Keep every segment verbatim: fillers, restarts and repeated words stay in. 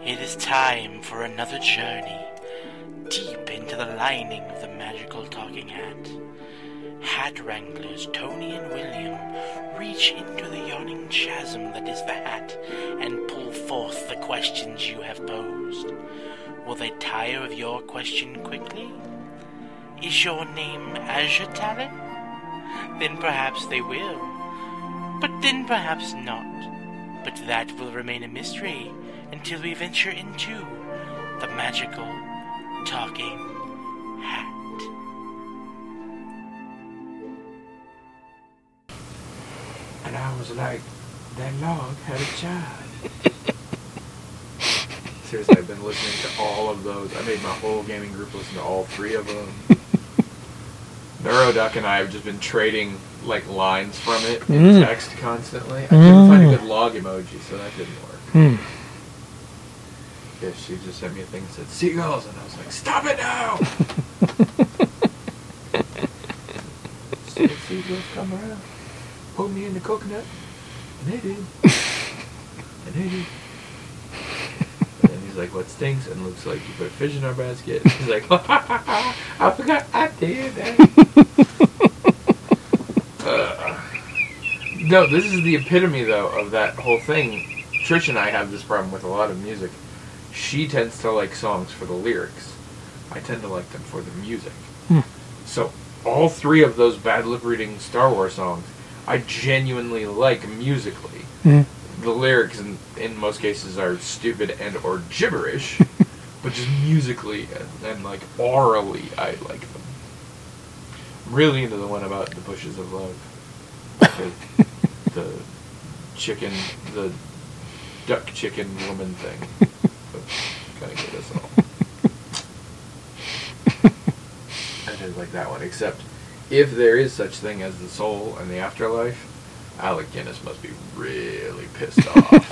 It is time for another journey deep into the lining of the magical talking hat. Hat wranglers Tony and William reach into the yawning chasm that is the hat and pull forth the questions you have posed. Will they tire of your question quickly? Is your name Azure Talon? Then perhaps they will. But then perhaps not. But that will remain a mystery until we venture into the magical talking hat. And I was like, that log had a child. Seriously, I've been listening to all of those. I made my whole gaming group listen to all three of them. Neuroduck and I have just been trading like lines from it in Mm. text constantly. I couldn't find a good log emoji, so that didn't work. Mm. Yeah, she just sent me a thing that said seagulls, and I was like, stop it now! So the seagulls come around, put me in the coconut, and they did. And they did. And then he's like, what stinks? And looks like you put a fish in our basket. And he's like, ha ha ha ha, I forgot I did that. uh, no, this is the epitome, though, of that whole thing. Trish and I have this problem with a lot of music. She tends to like songs for the lyrics. I tend to like them for the music. Hmm. So, all three of those bad lip reading Star Wars songs, I genuinely like musically. Mm. The lyrics, in, in most cases, are stupid and or gibberish, but just musically and, and like orally, I like them. I'm really into the one about the bushes of love. The, the chicken, the duck chicken woman thing. Kind of get us all. I did like that one, except if there is such thing as the soul and the afterlife, Alec Guinness must be really pissed off.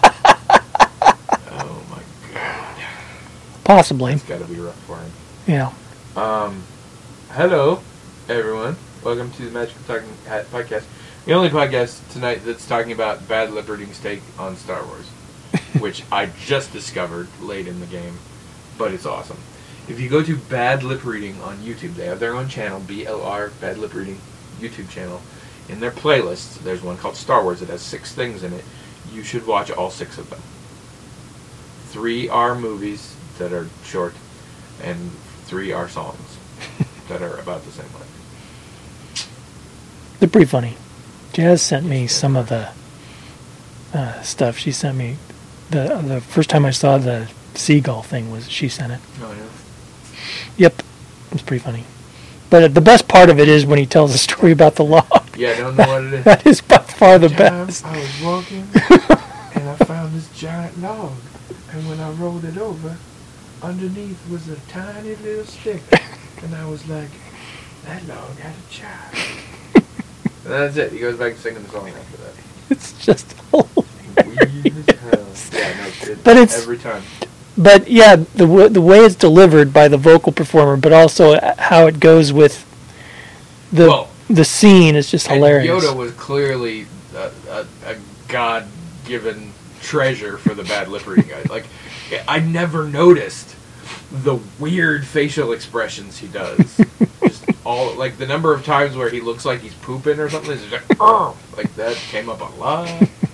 Oh my god. Possibly. It's gotta be rough for him. Yeah. Um, hello, everyone. Welcome to the Magical Talking Hat Podcast. The only podcast tonight that's talking about bad lip reading's take on Star Wars, which I just discovered late in the game, but it's awesome. If you go to Bad Lip Reading on YouTube, they have their own channel, B L R, Bad Lip Reading YouTube channel. In their playlists, there's one called Star Wars. It has six things in it. You should watch all six of them. Three are movies that are short, and three are songs that are about the same length. They're pretty funny. Jazz sent me some of the uh, stuff. She sent me the the first time I saw the seagull thing was she sent it. Oh, yeah. Yep, it's pretty funny. But the best part of it is when he tells the story about the log. Yeah, I don't know what it is. That is by far the One time, best. I was walking, and I found this giant log. And when I rolled it over, underneath was a tiny little stick. And I was like, that log had a child. And that's it. He goes back to singing the song after that. It's just hilarious. Weird as hell. Yeah, no, it, But it's- every time. But yeah, the w- the way it's delivered by the vocal performer, but also how it goes with the Well, the scene is just and hilarious. Yoda was clearly a, a, a God-given treasure for the bad lip reading guy. Like, I never noticed the weird facial expressions he does. Just all like the number of times where he looks like he's pooping or something. It's just like, oh, like that came up a lot.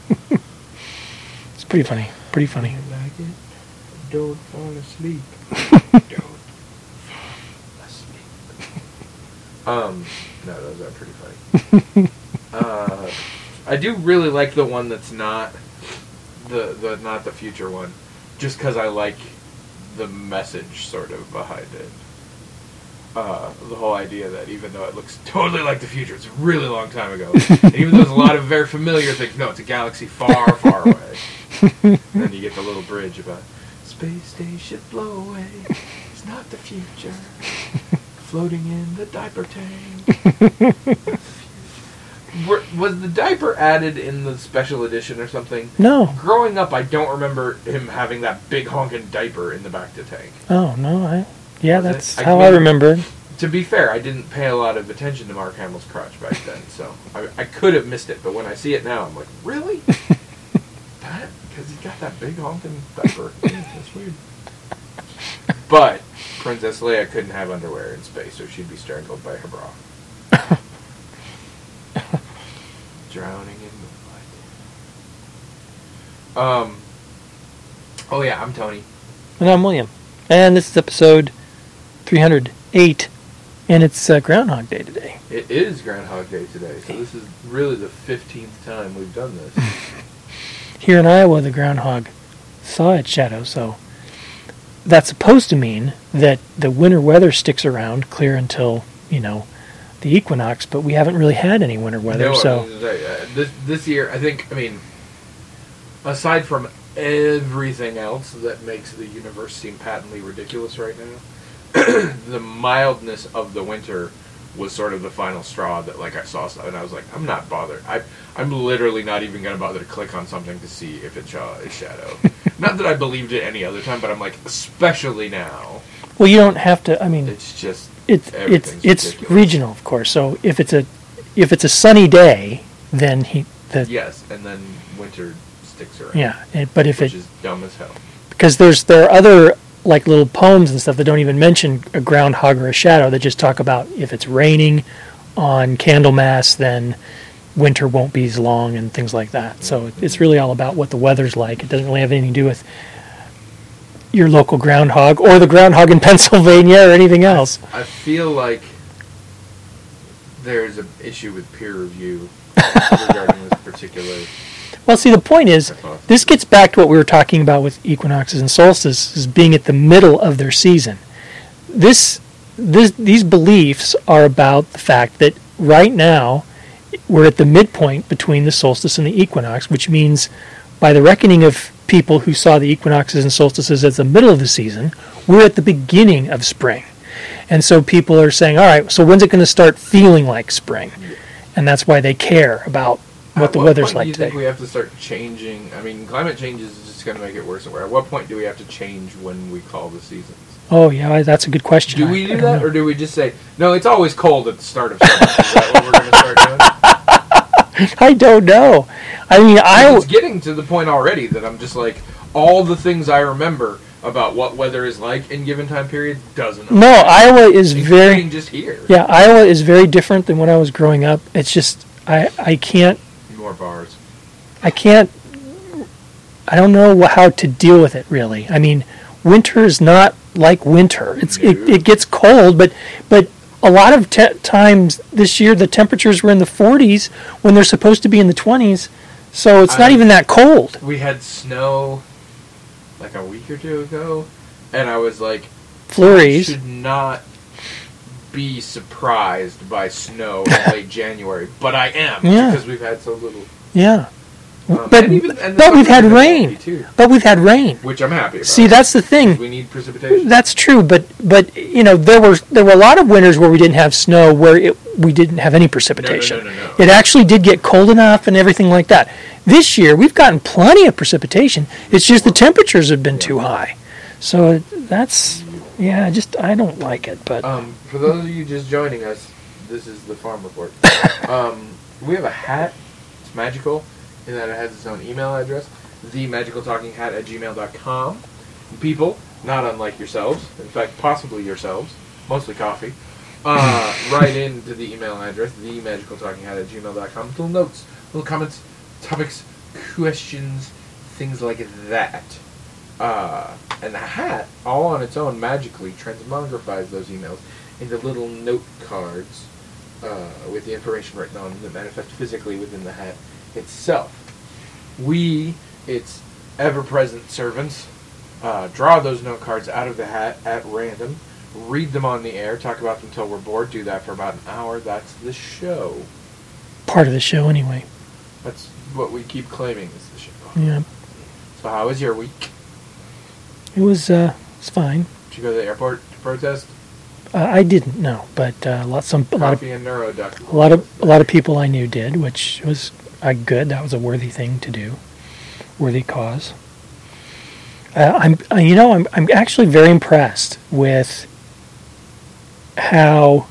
It's pretty funny. Pretty funny. I like it. Don't fall asleep. Don't fall asleep. Um, no, those are pretty funny. uh, I do really like the one that's not the the not the future one, just because I like the message sort of behind it. Uh, the whole idea that even though it looks totally like the future, it's a really long time ago. And even though there's a lot of very familiar things, no, it's a galaxy far, far away. And then you get the little bridge about space station blow away. It's not the future. Floating in the diaper tank. Were, was the diaper added in the special edition or something? No. Growing up, I don't remember him having that big honking diaper in the back to tank. Oh no. I yeah, Was it? that's I how I mean- remember. To be fair, I didn't pay a lot of attention to Mark Hamill's crotch back then, so I, I could have missed it. But when I see it now, I'm like, really? that? Because he's got that big honking diaper. That's weird. But Princess Leia couldn't have underwear in space, so she'd be strangled by her bra. Drowning in moonlight. Um. Oh yeah, I'm Tony. And I'm William. And this is episode three hundred eight, and it's uh, Groundhog Day today. It is Groundhog Day today, so this is really the fifteenth time we've done this. Here in Iowa, the groundhog saw its shadow, so that's supposed to mean that the winter weather sticks around clear until, you know, the equinox, but we haven't really had any winter weather, no, so... Uh, this, this year, I think, I mean, aside from everything else that makes the universe seem patently ridiculous right now, the mildness of the winter was sort of the final straw that, like, I saw stuff, and I was like, I'm not bothered. I, I'm literally not even going to bother to click on something to see if it saw a shadow. Not that I believed it any other time, but I'm like, especially now. Well, you don't have to, I mean... It's just... It's it's it's regional, of course. So if it's a if it's a sunny day, then he the yes, and then winter sticks around. Yeah, and, but if which it is dumb as hell, because there's there are other like little poems and stuff that don't even mention a groundhog or a shadow. That just talk about if it's raining on Candlemas, then winter won't be as long and things like that. Mm-hmm. So it's really all about what the weather's like. It doesn't really have anything to do with your local groundhog or the groundhog in Pennsylvania or anything else. I feel like there's an issue with peer review regarding this particular... Well, see, the point is, this gets back to what we were talking about with equinoxes and solstices being at the middle of their season. This, this, these beliefs are about the fact that right now we're at the midpoint between the solstice and the equinox, which means by the reckoning of people who saw the equinoxes and solstices at the middle of the season, we're at the beginning of spring. And so people are saying, all right, so when's it going to start feeling like spring? And that's why they care about what at the what weather's point like do you today. think we have to start changing? I mean, climate change is just going to make it worse and worse. At what point do we have to change when we call the seasons? Oh, yeah, that's a good question. Do we I, do I that, know. or do we just say, no, it's always cold at the start of summer? Is that what we're going to start doing? I don't know. I mean, I... It's getting to the point already that I'm just like, all the things I remember about what weather is like in given time periods doesn't apply. No, Iowa is very... Including just here. Yeah, Iowa is very different than when I was growing up. It's just, I, I can't... More bars. I can't... I don't know how to deal with it, really. I mean, winter is not like winter. It's No. it, it gets cold, but but a lot of te- times this year the temperatures were in the forties when they're supposed to be in the twenties, so it's not I- even that cold. We had snow like a week or two ago, and I was like, Flurries. I should not be surprised by snow in late January, but I am, Yeah. because we've had so little. Yeah. Um, but and even- and the but we've had summer's been rain. lucky, too, But we've had rain. which I'm happy about. See, that's the thing. We need precipitation. That's true, but but you know there were there were a lot of winters where we didn't have snow, where it, we didn't have any precipitation. No, no, no, no, no. It actually did get cold enough and everything like that. This year we've gotten plenty of precipitation. It's just the temperatures have been too high. So that's yeah, just I don't like it. But Um, for those of you just joining us, this is the Farm Report. um, we have a hat. It's magical in that it has its own email address, the magical talking hat at gmail dot com. People, not unlike yourselves, in fact, possibly yourselves, mostly coffee, uh, write into the email address, the magical talking hat at gmail dot com. Little notes, little comments, topics, questions, things like that. Uh, and the hat, all on its own, magically transmogrifies those emails into little note cards uh, with the information written on them that manifest physically within the hat itself. We, its ever-present servants, uh, draw those note cards out of the hat at random, read them on the air, talk about them until we're bored, do that for about an hour. That's the show. part of the show anyway. That's what we keep claiming is the show. Yeah, So how was your week? it was uh, it's fine. Did you go to the airport to protest? Uh, I didn't know, but uh, lot some a lot of Coffee and Neuroduct. a lot of a lot of people I knew did, which was uh, good. That was a worthy thing to do, worthy cause. Uh, I'm, uh, you know, I'm I'm actually very impressed with how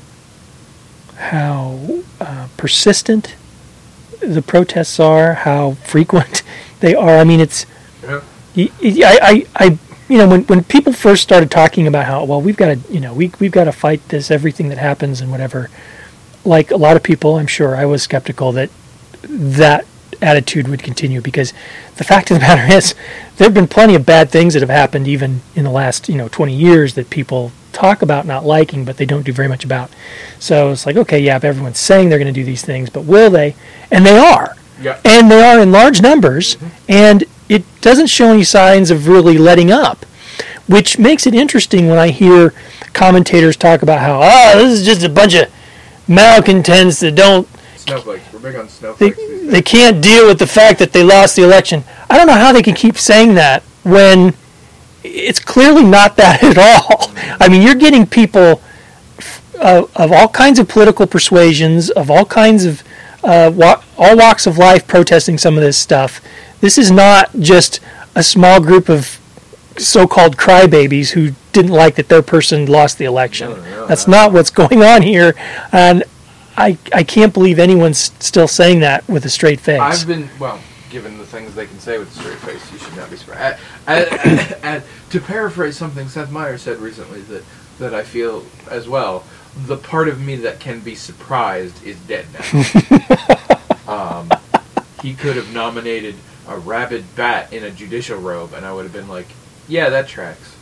how uh, persistent the protests are, how frequent They are. I mean, it's. Yeah. I, I, I, you know, when when people first started talking about how well we've got to, you know, we we've got to fight this everything that happens and whatever. Like a lot of people, I'm sure I was skeptical that that attitude would continue, because the fact of the matter is there have been plenty of bad things that have happened even in the last, you know, twenty years that people talk about not liking, but they don't do very much about. So it's like, okay, yeah, if everyone's saying they're going to do these things, but will they? And they are. Yeah. And they are in large numbers, Mm-hmm. and it doesn't show any signs of really letting up, which makes it interesting when I hear commentators talk about how, oh, this is just a bunch of malcontents that don't, Snowflakes. We're big on they, snowflakes. these days. they can't deal with the fact that they lost the election. I don't know how they can keep saying that when it's clearly not that at all. I mean, you're getting people uh, of all kinds of political persuasions, of all kinds of uh, wa- all walks of life protesting some of this stuff. This is not just a small group of so-called crybabies who didn't like that their person lost the election. No, no, That's no. not what's going on here, and I I can't believe anyone's still saying that with a straight face. I've been, well, given the things they can say with a straight face, you should not be surprised. I, I, I, to paraphrase something Seth Meyers said recently that, that I feel as well, the part of me that can be surprised is dead now. um, he could have nominated a rabid bat in a judicial robe, and I would have been like, yeah, that tracks.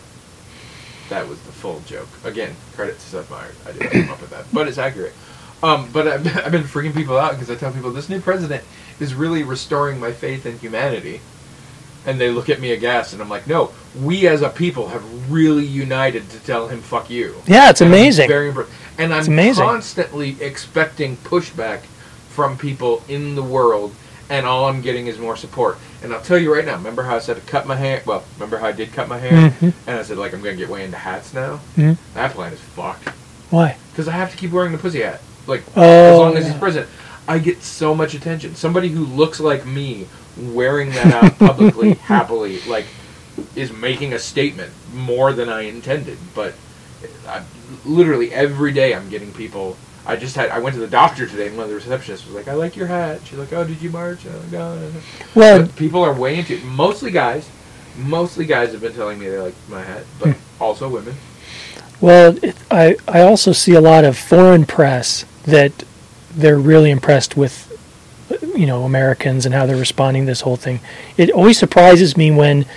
That was the full joke. Again, credit to Seth Meyers. I didn't come up with that, but it's accurate. Um, but I've, I've been freaking people out because I tell people this new president is really restoring my faith in humanity. And they look at me aghast, and I'm like, no, we as a people have really united to tell him fuck you. Yeah, it's And I'm amazing. very impre- and I'm It's amazing. constantly expecting pushback from people in the world, and all I'm getting is more support. And I'll tell you right now, remember how I said to cut my hair? Well, remember how I did cut my hair? Mhm. And I said, like, I'm going to get way into hats now? Mhm. That plan is fucked. Why? Because I have to keep wearing the pussy hat. Like, Oh, as long as yeah. he's president. I get so much attention. Somebody who looks like me wearing that out publicly, happily, like, is making a statement more than I intended. But I, literally every day I'm getting people. I just had, I went to the doctor today, and one of the receptionists was like, I like your hat. She's like, oh, did you march? And I'm like, oh, no, no. Well, But people are way into it. Mostly guys. Mostly guys have been telling me they like my hat, but Hmm. also women. well, it, I I also see a lot of foreign press that they're really impressed with, you know, Americans and how they're responding to this whole thing. It always surprises me when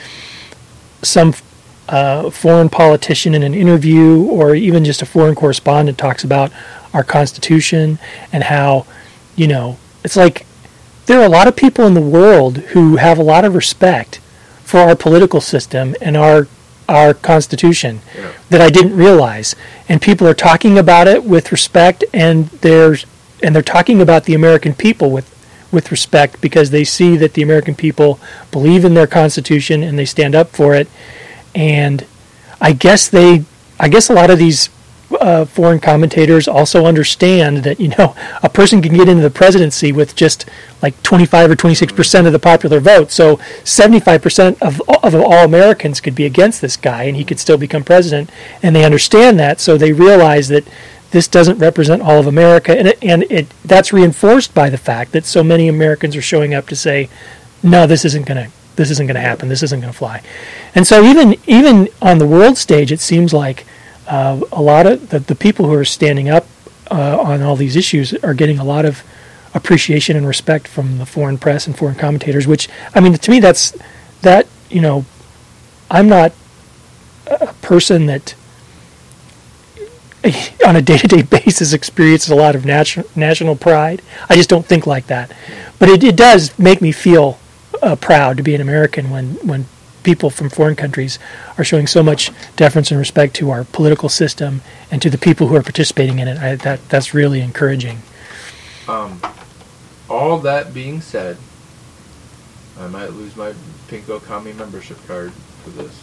some uh, foreign politician in an interview or even just a foreign correspondent talks about our Constitution and how, you know, it's like there are a lot of people in the world who have a lot of respect for our political system and our our Constitution Yeah. that I didn't realize. And people are talking about it with respect, and they're and they're talking about the American people with with respect because they see that the American people believe in their Constitution and they stand up for it. And I guess they, I guess a lot of these uh, foreign commentators also understand that, you know, a person can get into the presidency with just like twenty-five or twenty-six percent of the popular vote. So seventy-five percent of, of all Americans could be against this guy and he could still become president. And they understand that, so they realize that this doesn't represent all of America. And it, and it that's reinforced by the fact that so many Americans are showing up to say, no, this isn't going to this isn't going to happen. This isn't going to fly. And so even even on the world stage, it seems like uh, a lot of the, the people who are standing up uh, on all these issues are getting a lot of appreciation and respect from the foreign press and foreign commentators, which, I mean, to me, that's, that, you know, I'm not a person that on a day-to-day basis experiences a lot of national national pride. I just don't think like that. But it, it does make me feel uh, proud to be an American when, when people from foreign countries are showing so much deference and respect to our political system and to the people who are participating in it. I, that that's really encouraging. Um, all that being said, I might lose my Pinko Kami membership card for this.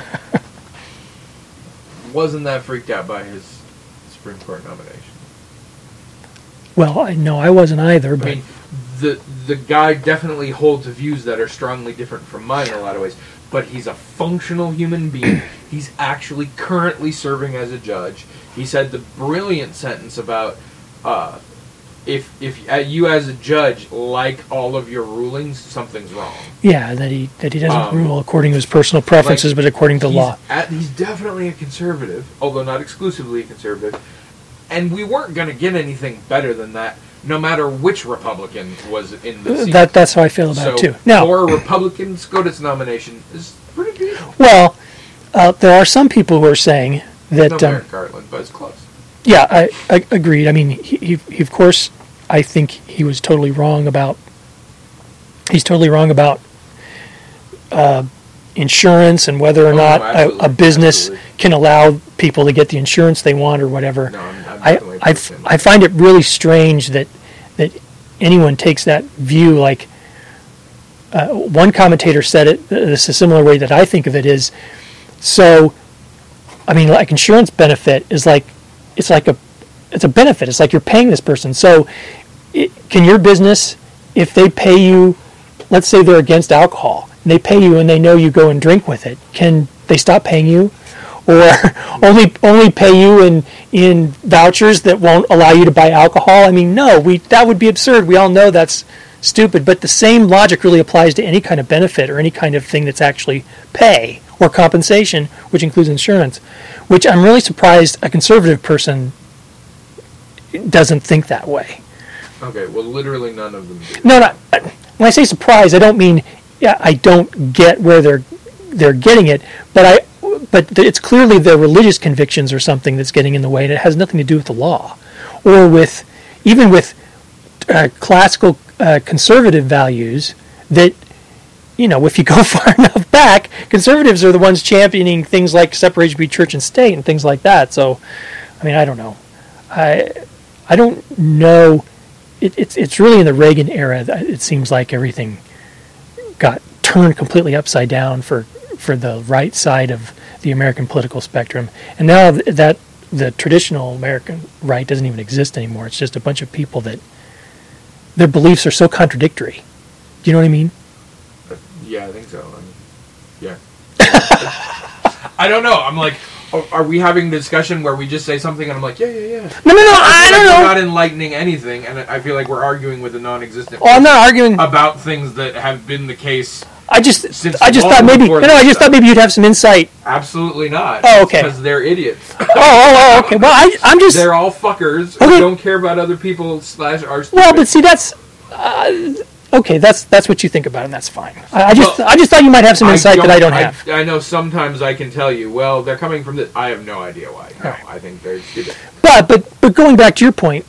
Wasn't that freaked out by his Supreme Court nomination? Well, I know I wasn't either, I but mean, the the guy definitely holds views that are strongly different from mine in a lot of ways, but he's a functional human being. He's actually currently serving as a judge. He said the brilliant sentence about uh, if if uh, you as a judge like all of your rulings, something's wrong. Yeah, that he that he doesn't Um, rule according to his personal preferences, like, but according to he's law. At, he's definitely a conservative, although not exclusively a conservative. And we weren't going to get anything better than that, no matter which Republican was in the seat. That that's how I feel about so it too. Now, for a Republican, SCOTUS nomination is pretty decent. well, uh, there are some people who are saying that. No um, Merrick Garland, but it's close. Yeah, I, I agreed. I mean, he, he, he, of course, I think he was totally wrong about. He's totally wrong about uh, insurance and whether or Oh, not no, a, absolutely, a business absolutely. can allow people to get the insurance they want or whatever. No, I'm, I'm I, definitely I, opposed to I find it really strange that that anyone takes that view. Like uh, one commentator said it, this is a similar way that I think of it is, so, I mean, like insurance benefit is like, it's like a, it's a benefit. It's like you're paying this person. So it, can your business, if they pay you, let's say they're against alcohol, and they pay you and they know you go and drink with it, can they stop paying you? Or only only pay you in, in vouchers that won't allow you to buy alcohol? I mean, no, we that would be absurd. We all know that's stupid. But the same logic really applies to any kind of benefit or any kind of thing that's actually pay or compensation, which includes insurance, which I'm really surprised a conservative person doesn't think that way. Okay, well, literally none of them do. No, no. When I say surprised, I don't mean yeah, I don't get where they're they're getting it, but I but it's clearly the religious convictions or something that's getting in the way, and it has nothing to do with the law, or with even with uh, classical uh, conservative values that, you know, if you go far enough back, conservatives are the ones championing things like separation between church and state and things like that. So, I mean, I don't know. I I don't know. It, it's it's really in the Reagan era that it seems like everything got turned completely upside down for, for the right side of the American political spectrum. And now th- that the traditional American right doesn't even exist anymore. It's just a bunch of people that their beliefs are so contradictory. Do you know what I mean? Uh, yeah, I think so. I mean, yeah. I don't know. I'm like, oh, are we having a discussion where we just say something and I'm like, yeah, yeah, yeah. No, no, no, I, I don't feel like know. We're not enlightening anything, and I feel like we're arguing with a non-existent Oh, I'm not arguing. about things that have been the case. I just, Since I just long thought maybe, no, before no, I this just stuff. thought maybe you'd have some insight. Absolutely not. Oh, okay. Because they're idiots. Oh, oh, oh, okay. Well, I, I'm just. They're all fuckers Okay. who don't care about other people slash are stupid. Well, but see, that's uh, okay. That's that's what you think about, it, and that's fine. I, I just, Well, I just thought you might have some insight that I don't have. I, I know sometimes I can tell you, well, they're coming from this. I have no idea why. No, Right. I think they're stupid. But but but going back to your point,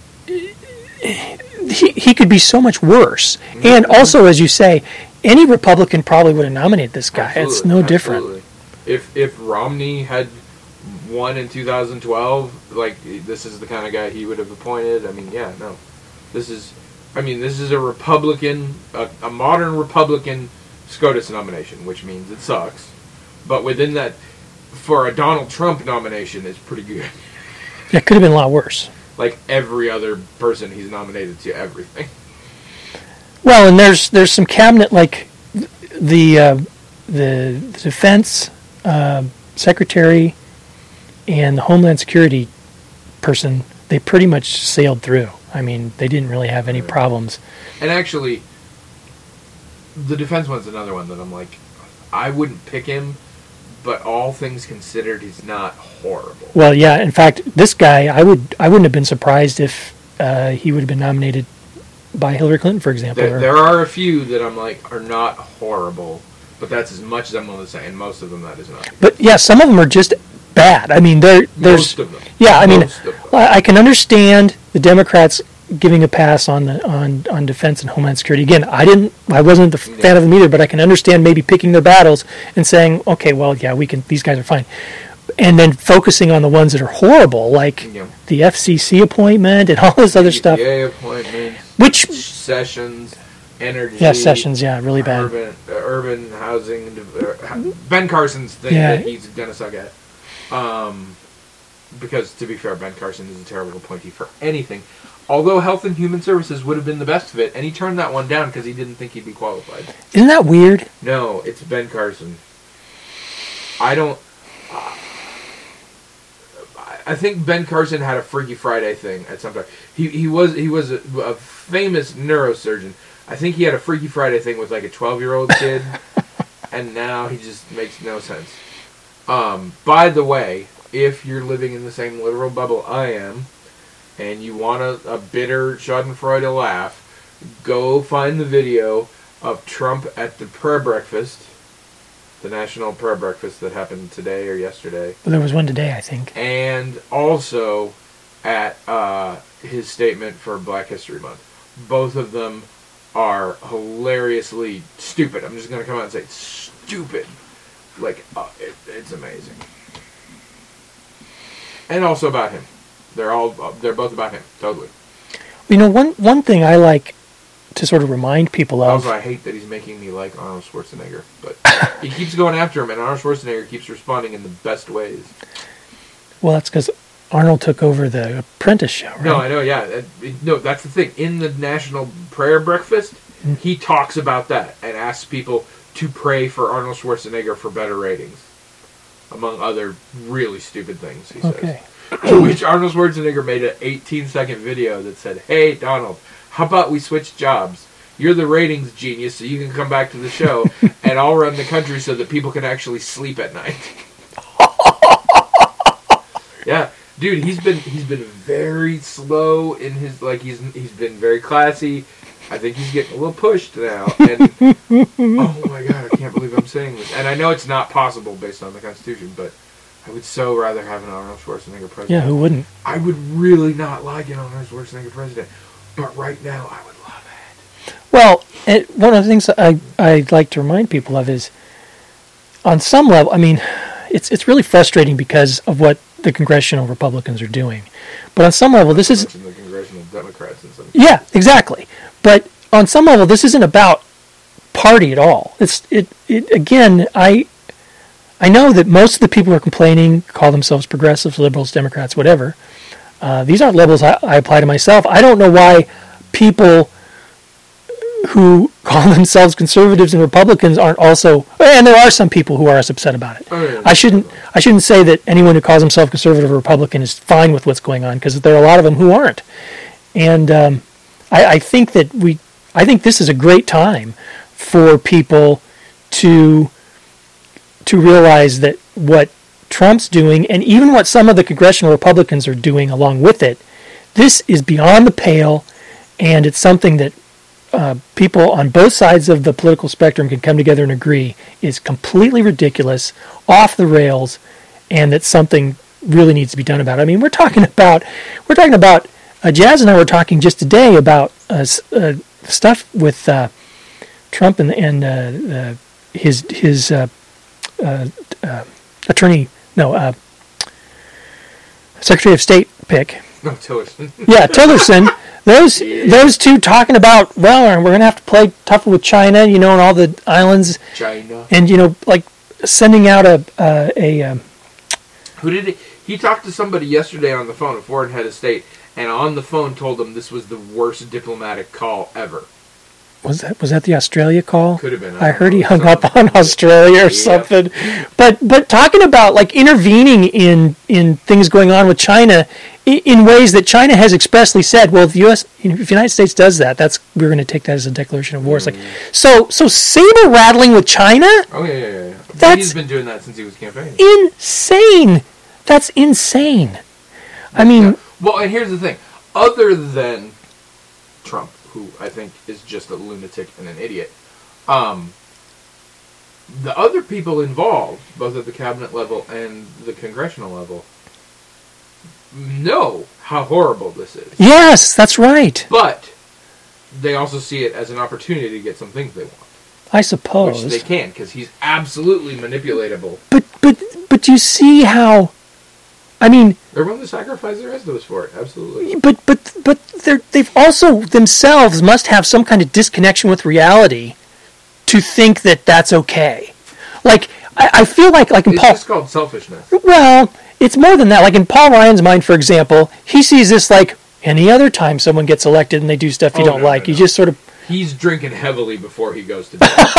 he he could be so much worse. Mm-hmm. And also, as you say, any Republican probably would have nominated this guy. It's Absolutely, no different. absolutely. If if Romney had won in two thousand twelve, like this is the kind of guy he would have appointed. I mean, yeah, no, this is. I mean, this is a Republican, a, a modern Republican SCOTUS nomination, which means it sucks. But within that, for a Donald Trump nomination, it's pretty good. It could have been a lot worse. Like every other person he's nominated to everything. Well, and there's there's some cabinet like the uh, the, the defense uh, secretary and the Homeland Security person. They pretty much sailed through. I mean, they didn't really have any problems. And actually, the defense one's another one that I'm like, I wouldn't pick him, but all things considered, he's not horrible. Well, yeah. In fact, this guy, I would I wouldn't have been surprised if uh, he would have been nominated by Hillary Clinton, for example. There, or- there are a few that I'm like are not horrible, but that's as much as I'm willing to say, and most of them that is not. But yeah, some of them are just bad. I mean, there there's Most of them. yeah. I mean, Most of them. I I can understand the Democrats giving a pass on the on, on defense and homeland security. Again, I didn't, I wasn't a fan of them either, but I can understand maybe picking their battles and saying, okay, well, yeah, we can. These guys are fine, and then focusing on the ones that are horrible, like Yeah. the F C C appointment and all this other stuff. E P A appointments, Which Sessions, energy. yeah, Sessions, yeah, really bad. Urban, uh, urban housing. Uh, Ben Carson's thing Yeah. that he's gonna suck at. Um, because to be fair, Ben Carson is a terrible appointee for anything. Although Health and Human Services would have been the best fit, and he turned that one down because he didn't think he'd be qualified. Isn't that weird? No, it's Ben Carson. I don't. Uh, I, I think Ben Carson had a Freaky Friday thing at some time. He he was he was a, a famous neurosurgeon. I think he had a Freaky Friday thing with like a twelve-year-old kid, and now he just makes no sense. Um, by the way, if you're living in the same literal bubble I am, and you want a, a bitter Schadenfreude laugh, go find the video of Trump at the prayer breakfast, the national prayer breakfast that happened today or yesterday. Well, there was one today, I think. And also at uh, his statement for Black History Month. Both of them are hilariously stupid. I'm just going to come out and say stupid. Like, uh, it, it's amazing. And also about him. They're all, uh, they're both about him. Totally. You know, one, one thing I like to sort of remind people of... Also, I hate that he's making me like Arnold Schwarzenegger. But he keeps going after him, and Arnold Schwarzenegger keeps responding in the best ways. Well, that's because Arnold took over the Apprentice show, right? No, I know, yeah. It, it, no, that's the thing. In the National Prayer Breakfast, mm-hmm. he talks about that and asks people to pray for Arnold Schwarzenegger for better ratings. Among other really stupid things, he okay. says. To which Arnold Schwarzenegger made an eighteen-second video that said, "Hey, Donald, how about we switch jobs? You're the ratings genius, so you can come back to the show, and I'll run the country so that people can actually sleep at night." Yeah, dude, he's been he's been very slow in his like he's he's been very classy. I think he's getting a little pushed now. And oh my god, I can't believe I'm saying this. And I know it's not possible based on the Constitution, but I would so rather have an Arnold Schwarzenegger president. Yeah, who wouldn't? I would really not like an Arnold Schwarzenegger president, but right now I would love it. Well, it, one of the things I I'd like to remind people of is, on some level, I mean, it's it's really frustrating because of what the congressional Republicans are doing, but on some level, this is the congressional Democrats and some. Yeah, exactly. But on some level, this isn't about party at all. It's it it again. I I know that most of the people who are complaining call themselves progressives, liberals, Democrats, whatever. Uh, these aren't labels I, I apply to myself. I don't know why people who call themselves conservatives and Republicans aren't also, and there are some people who are as upset about it. Oh, yeah, I shouldn't I shouldn't say that anyone who calls himself conservative or Republican is fine with what's going on, because there are a lot of them who aren't. And um, I, I think that we, I think this is a great time for people to to realize that what Trump's doing, and even what some of the congressional Republicans are doing along with it, this is beyond the pale, and it's something that uh, people on both sides of the political spectrum can come together and agree is completely ridiculous, off the rails, and that something really needs to be done about it. I mean, we're talking about, we're talking about, uh, Jazz and I were talking just today about uh, uh, stuff with uh, Trump and, and uh, uh, his his uh, uh, uh, attorney, no, uh, Secretary of State pick. No, Tillerson. Yeah, Tillerson. Those yeah. those two talking about, well, we're going to have to play tougher with China, you know, and all the islands. China. And, you know, like sending out a... Uh, a um, Who did he... He talked to somebody yesterday on the phone, a foreign head of state, and on the phone told them this was the worst diplomatic call ever. Was that was that the Australia call? Could have been. I, I heard know, he hung something. up on Australia or Yep. something. But but talking about like intervening in, in things going on with China in, in ways that China has expressly said, well, if the U S if the United States does that, that's we're going to take that as a declaration of war. It's like so so saber rattling with China. Oh yeah, yeah, yeah. yeah. That's He's been doing that since he was campaigning. Insane. That's insane. I mean, Yeah. Well, and here's the thing: other than Trump, who I think is just a lunatic and an idiot, um, the other people involved, both at the cabinet level and the congressional level, know how horrible this is. yes, that's right. But they also see it as an opportunity to get some things they want. I suppose. Which they can, because he's absolutely manipulatable. But but but you see how, I mean, They're willing to sacrifice the rest of us for it, absolutely. but but but they're, they've also themselves must have some kind of disconnection with reality to think that that's okay. Like I, I feel like like in It's Paul. just called selfishness. Well, it's more than that. Like in Paul Ryan's mind, for example, he sees this like any other time someone gets elected and they do stuff you Oh, don't no, like. no, You no. just sort of. He's drinking heavily before he goes to bed.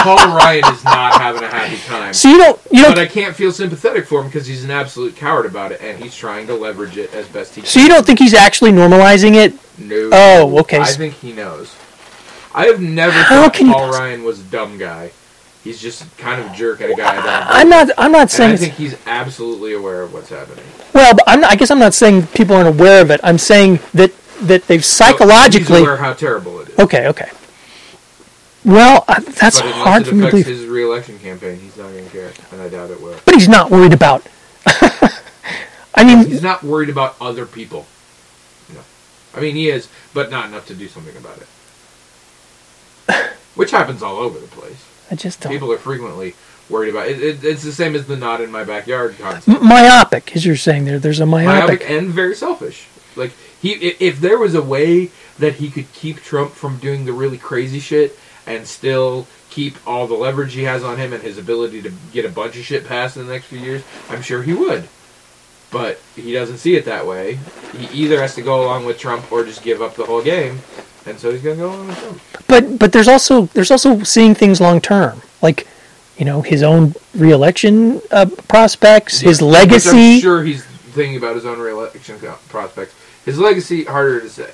Paul Ryan is not having a happy time. So you don't, you don't. But I can't feel sympathetic for him because he's an absolute coward about it, and he's trying to leverage it as best he can. So you don't think he's actually normalizing it? No. Oh, okay. I think he knows. I have never How thought can you Paul poss- Ryan was a dumb guy. He's just kind of a jerk at a guy. That I'm not. I'm not and saying. I think he's absolutely aware of what's happening. Well, but I'm not, I guess I'm not saying people aren't aware of it. I'm saying that that they've psychologically. He's aware how terrible it is. Okay. Okay. Well, uh, that's but hard it for me to affects believe. his re-election campaign. He's not going to care, and I doubt it will. But he's not worried about. I mean, He's not worried about other people. No, I mean he is, but not enough to do something about it. Which happens all over the place. I just don't. People are frequently worried about it. it it's the same as the "not in my backyard" concept. M- myopic, as you're saying there. There's a myopic. Myopic and very selfish. Like he, i- if there was a way that he could keep Trump from doing the really crazy shit and still keep all the leverage he has on him and his ability to get a bunch of shit passed in the next few years, I'm sure he would. But he doesn't see it that way. He either has to go along with Trump or just give up the whole game, and so he's going to go along with Trump. But but there's also there's also seeing things long term, like you know his own reelection uh, prospects, his Which legacy. I'm sure he's thinking about his own re-election prospects. His legacy, harder to say.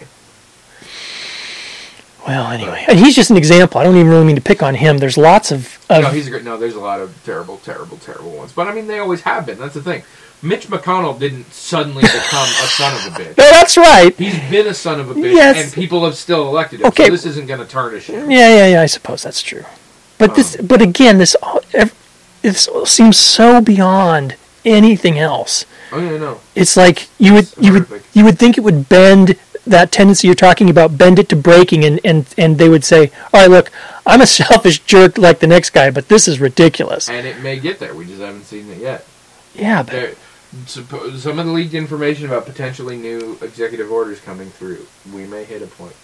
Well, anyway, and he's just an example. I don't even really mean to pick on him. There's lots of, of No, he's a great. No, there's a lot of terrible, terrible, terrible ones. But I mean, they always have been. That's the thing. Mitch McConnell didn't suddenly become a son of a bitch. No, that's right. He's been a son of a bitch, Yes. and people have still elected him. Okay. So this isn't going to tarnish him. Yeah, yeah, yeah. I suppose that's true. But this, but again, this ev- this seems so beyond anything else. Oh yeah, no. It's like you would It's you would horrific. you would think it would bend that tendency you're talking about, bend it to breaking, and, and, and they would say, all right, look, I'm a selfish jerk like the next guy, but this is ridiculous. And it may get there. We just haven't seen it yet. Yeah, but There, suppo- some of the leaked information about potentially new executive orders coming through, we may hit a point.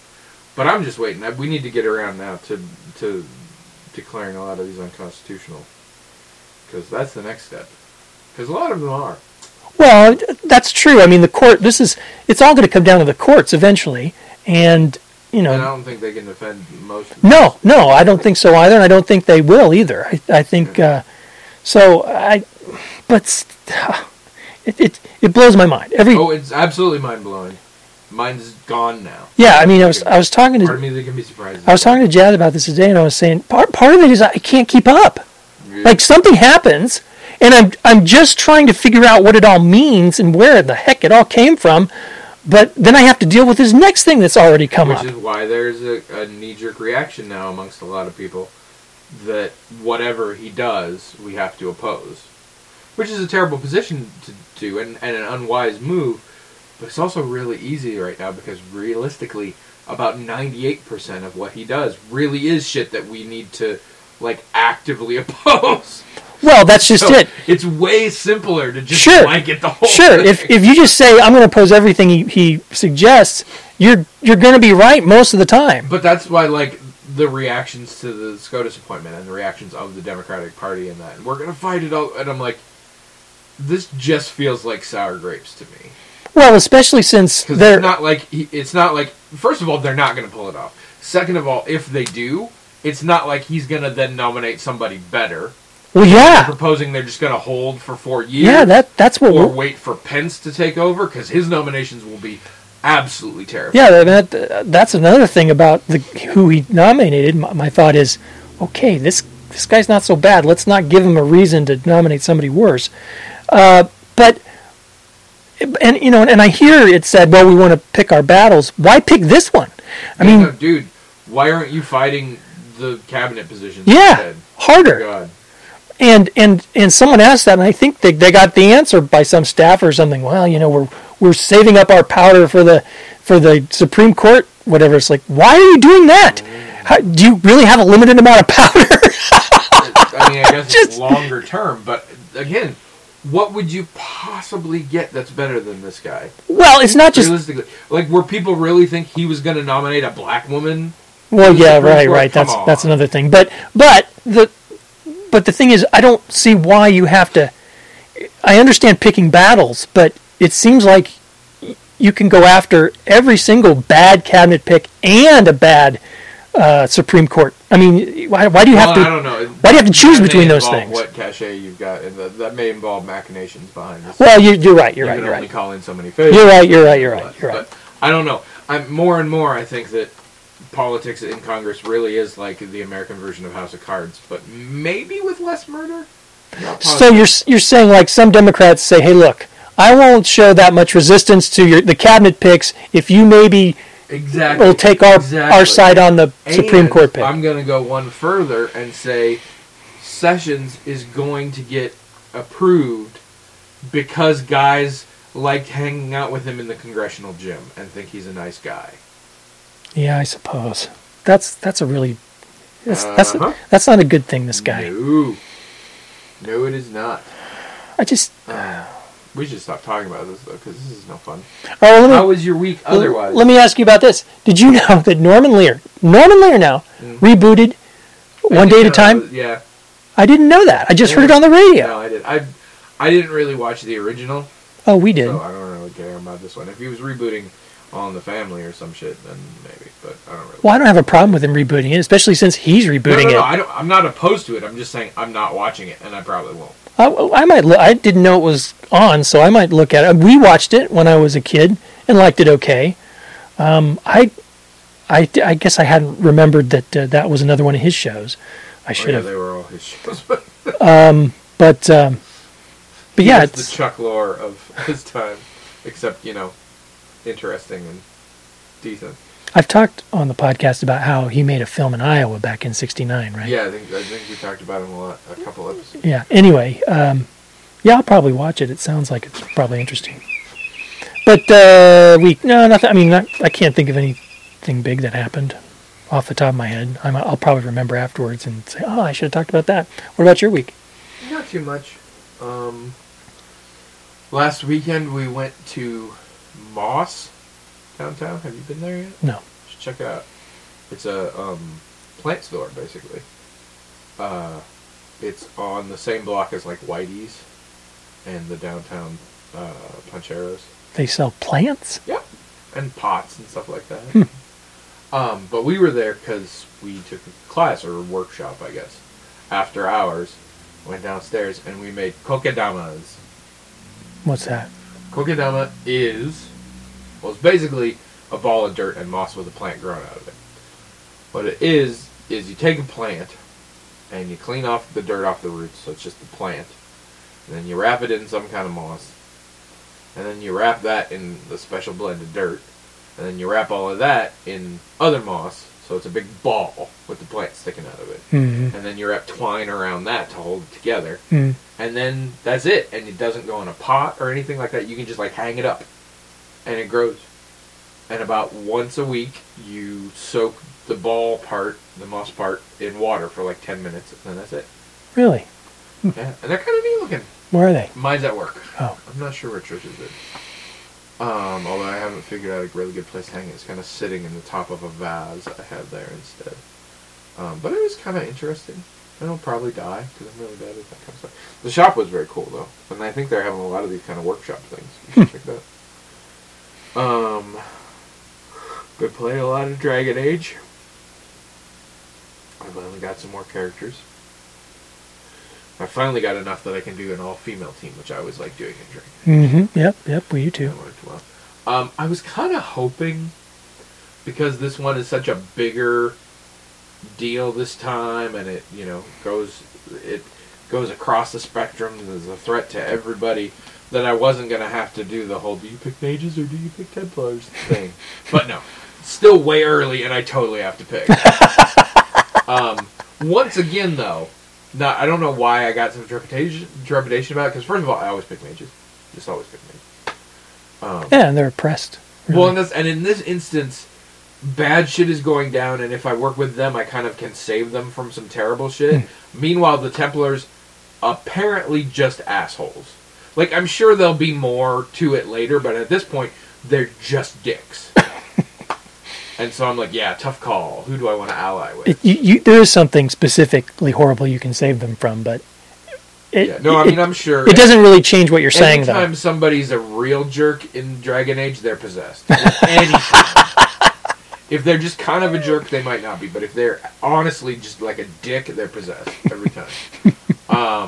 But I'm just waiting. I- We need to get around now to to declaring a lot of these unconstitutional, because that's the next step. Because a lot of them are. well, that's true. I mean, the court. This is it's all going to come down to the courts eventually, and you know. And I don't think they can defend most of them. No, no, I don't think so either, and I don't think they will either. I, I think uh, so. I, but st- it, it it blows my mind. Every Oh, it's absolutely mind-blowing. Mine's gone now. yeah, I mean, I was I was talking Part of to me that can be surprised. I was talking to Jazz about this today, and I was saying part part of it is I can't keep up. Yeah. Like something happens, and I'm I'm just trying to figure out what it all means and where the heck it all came from. But then I have to deal with this next thing that's already come Which up. is why there's a, a knee-jerk reaction now amongst a lot of people that whatever he does, we have to oppose. Which is a terrible position to do and, and an unwise move. But it's also really easy right now because realistically, about ninety-eight percent of what he does really is shit that we need to, like, actively oppose. Well, that's just So it. It's way simpler to just Sure. blanket the whole Sure. thing. If if you just say I'm going to oppose everything he, he suggests, you're you're going to be right most of the time. But that's why, like, the reactions to the SCOTUS appointment and the reactions of the Democratic Party and that, we're going to fight it all. And I'm like, this just feels like sour grapes to me. Well, especially since Because they're it's not like, he, it's not like, first of all, they're not going to pull it off. Second of all, if they do, it's not like he's going to then nominate somebody better. well, They're yeah, proposing they're just going to hold for four years. yeah. That that's what. Or We're, wait for Pence to take over, because his nominations will be absolutely terrible. yeah, that, that's another thing about the who he nominated. My, my thought is, okay, this this guy's not so bad. Let's not give him a reason to nominate somebody worse. Uh, but and you know, and I hear it said, well, we want to pick our battles. Why pick this one? I Yeah, mean, no, dude, why aren't you fighting the cabinet positions yeah, instead? harder. God. And and and someone asked that, and I think they they got the answer by some staff or something. Well, you know, we're we're saving up our powder for the for the Supreme Court, whatever. It's like, why are you doing that? How, do you really have a limited amount of powder? I mean, I guess Just- it's longer term, but again, what would you possibly get that's better than this guy? Well, it's not just. Realistically, like, were people really think he was going to nominate a black woman? Well, to the yeah, Supreme right, Court? right. Come That's on. that's another thing. But but the but the thing is, I don't see why you have to. I understand picking battles, but it seems like you can go after every single bad cabinet pick and a bad uh, Supreme Court I mean, why, why do you well, have to? I don't know. Why do you have to choose That may between those involve things? What cachet you've got, and the, that may involve machinations behind this. Well, you're, you're right. You're you right. can You're only right. call in so many favors. You're right. You're right. You're right. You're right. But I don't know. I'm more and more. I think that politics in Congress really is like the American version of House of Cards, but maybe with less murder. Not So you're you're saying like some Democrats say, hey, look, I won't show that much resistance to your the cabinet picks if you maybe exactly will take our exactly. our side on the Supreme And Court pick. I'm going to go one further and say Sessions is going to get approved because guys like hanging out with him in the congressional gym and think he's a nice guy. Yeah, I suppose that's that's a really that's that's Uh-huh. that's not a good thing. This guy. No. No, it is not. I just. Uh, we should stop talking about this, though, because this is no fun. Oh, well, let me, How was your week otherwise? Let me ask you about this. Did you know that Norman Lear, Norman Lear now, Mm. rebooted One Day at a Time? Yeah. I didn't know that. I just Yeah. heard it on the radio. No, I did. I I didn't really watch the original, Oh, we did. so I don't really care about this one. If he was rebooting All in the Family or some shit, then maybe. But I don't really. Well, I don't have a problem with him rebooting it, especially since he's no, rebooting no, no, it. I don't, I'm not opposed to it. I'm just saying I'm not watching it, and I probably won't. I, I might. Look, I didn't know it was on, so I might look at it. We watched it when I was a kid and liked it okay. Um, I, I, I guess I hadn't remembered that uh, that was another one of his shows. I should oh, yeah, have. They were all his shows, but Um, but um, but he yeah, was it's the Chuck Lorre of his time, except you know, interesting and decent. I've talked on the podcast about how he made a film in Iowa back in sixty-nine, right? Yeah, I think I think we talked about him a lot, a couple episodes. Yeah. Anyway, um, yeah, I'll probably watch it. It sounds like it's probably interesting. But uh, we no nothing. I mean, not, I can't think of anything big that happened off the top of my head. I'm, I'll probably remember afterwards and say, "Oh, I should have talked about that." What about your week? Not too much. Um, last weekend we went to Moss downtown. Have you been there yet? No. You should check it out. It's a um, plant store, basically. Uh, it's on the same block as like Whitey's and the downtown uh, Puncheros. They sell plants? Yep. And pots and stuff like that. Hmm. Um, but we were there because we took a class or a workshop, I guess. After hours, went downstairs and we made kokedamas. What's that? Kokedama is, well, it's basically a ball of dirt and moss with a plant growing out of it. What it is, is you take a plant and you clean off the dirt off the roots, so it's just the plant. And then you wrap it in some kind of moss. And then you wrap that in the special blend of dirt. And then you wrap all of that in other moss, so it's a big ball with the plant sticking out of it. Mm-hmm. And then you wrap twine around that to hold it together. Mm. And then that's it. And it doesn't go in a pot or anything like that. You can just like hang it up. And it grows. And about once a week, you soak the ball part, the moss part, in water for like ten minutes. And then that's it. Really? Yeah. And they're kind of neat looking. Where are they? Mine's at work. Oh. I'm not sure where Trish's is. Um, although I haven't figured out a really good place to hang it. It's kind of sitting in the top of a vase I have there instead. Um, but it was kind of interesting. It'll probably die because I'm really bad at that kind of stuff. The shop was very cool though, and I think they're having a lot of these kind of workshop things. You should check that. Um, been playing a lot of Dragon Age. I finally got some more characters. I finally got enough that I can do an all-female team, which I always like doing in Dragon Age. Mm-hmm. Yep, yep, we you too. That worked well. Um, I was kind of hoping, because this one is such a bigger deal this time, and it you know goes it goes across the spectrum. There's a threat to everybody. That I wasn't gonna have to do the whole "do you pick mages or do you pick Templars" thing. But no, still way early, and I totally have to pick. um, once again, though, not I don't know why I got some trepidation, trepidation about it. Because first of all, I always pick mages. Just always pick mages. Um, Yeah, and they're oppressed. Really. well, in this, and in this instance, bad shit is going down, and if I work with them, I kind of can save them from some terrible shit. Mm. Meanwhile, the Templars, apparently just assholes. Like, I'm sure there'll be more to it later, but at this point, they're just dicks. And so I'm like, yeah, tough call. Who do I want to ally with? It, you, you, there is something specifically horrible you can save them from, but it, yeah, no, I it, mean, I'm sure. It doesn't really change what you're saying, though. Anytime somebody's a real jerk in Dragon Age, they're possessed. Anytime. If they're just kind of a jerk, they might not be. But if they're honestly just like a dick, they're possessed every time. um,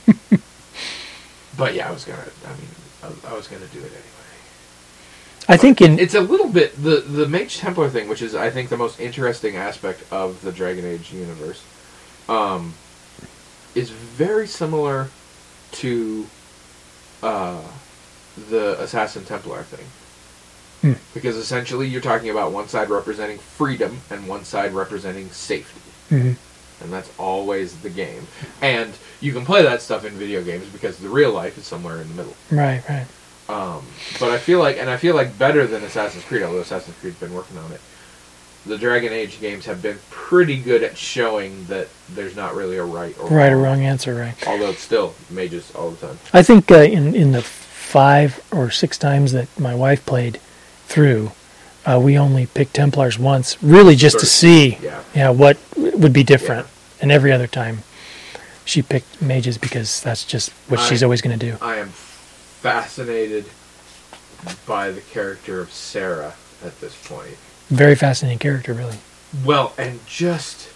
but yeah, I was gonna. I mean, I, I was gonna do it anyway. I think in it's a little bit the the Mage Templar thing, which is I think the most interesting aspect of the Dragon Age universe, um, is very similar to uh, the Assassin Templar thing. Hmm. Because essentially you're talking about one side representing freedom and one side representing safety. Mm-hmm. And that's always the game. And you can play that stuff in video games because the real life is somewhere in the middle. Right, right. Um, but I feel like, and I feel like better than Assassin's Creed, although Assassin's Creed's been working on it, the Dragon Age games have been pretty good at showing that there's not really a right or wrong. Right or wrong answer, right. Although it's still mages all the time. I think uh, in, in the five or six times that my wife played through, uh, we only picked Templars once, really just Sure. to see Yeah. yeah, what would be different. Yeah. And every other time she picked mages because that's just what I, she's always going to do. I am fascinated by the character of Sarah at this point. Very fascinating character, really. Well, and just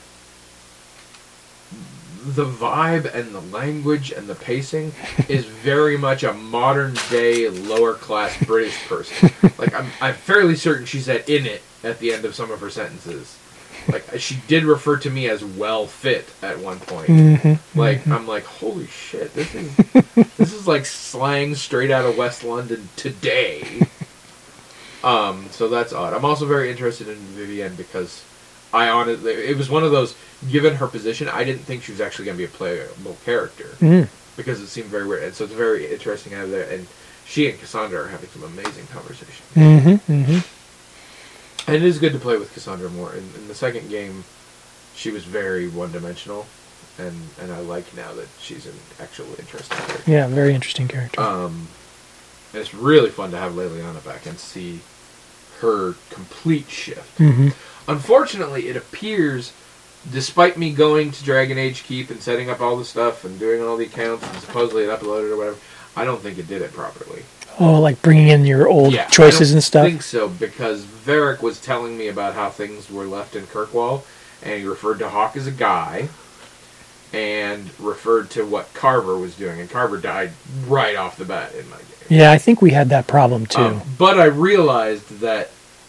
the vibe and the language and the pacing is very much a modern day lower class British person. Like I'm, I'm fairly certain she said "in it" at the end of some of her sentences. Like she did refer to me as well fit at one point. Mm-hmm, like mm-hmm. I'm like, holy shit, this is this is like slang straight out of West London today. Um, so that's odd. I'm also very interested in Vivienne because I honestly, it was one of those, given her position, I didn't think she was actually going to be a playable character. Mm. Because it seemed very weird. And so it's very interesting to have there. And she and Cassandra are having some amazing conversation. Mm-hmm, mm-hmm. And it is good to play with Cassandra more. In, in the second game, she was very one-dimensional. And, and I like now that she's an actual interesting character. Yeah, very interesting character. Um, and it's really fun to have Leliana back and see her complete shift. Mm-hmm. Unfortunately, it appears, despite me going to Dragon Age Keep and setting up all the stuff and doing all the accounts and supposedly it uploaded or whatever, I don't think it did it properly. Oh, like bringing in your old Yeah, choices I don't and stuff? I think so, because Varric was telling me about how things were left in Kirkwall, and he referred to Hawk as a guy, and referred to what Carver was doing, and Carver died right off the bat in my game. Yeah, I think we had that problem too. Um, but I realized that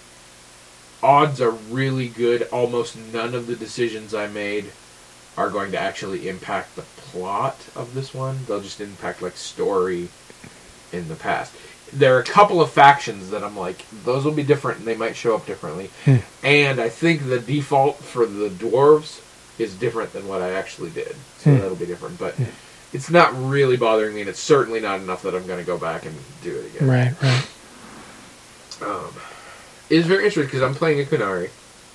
odds are really good. Almost none of the decisions I made are going to actually impact the plot of this one. They'll just impact, like, story in the past. There are a couple of factions that I'm like, those will be different and they might show up differently. Hmm. And I think the default for the dwarves is different than what I actually did. So Hmm. that'll be different. But it's not really bothering me, and it's certainly not enough that I'm going to go back and do it again. Right, right. Um, it's very interesting because I'm playing a Kunari,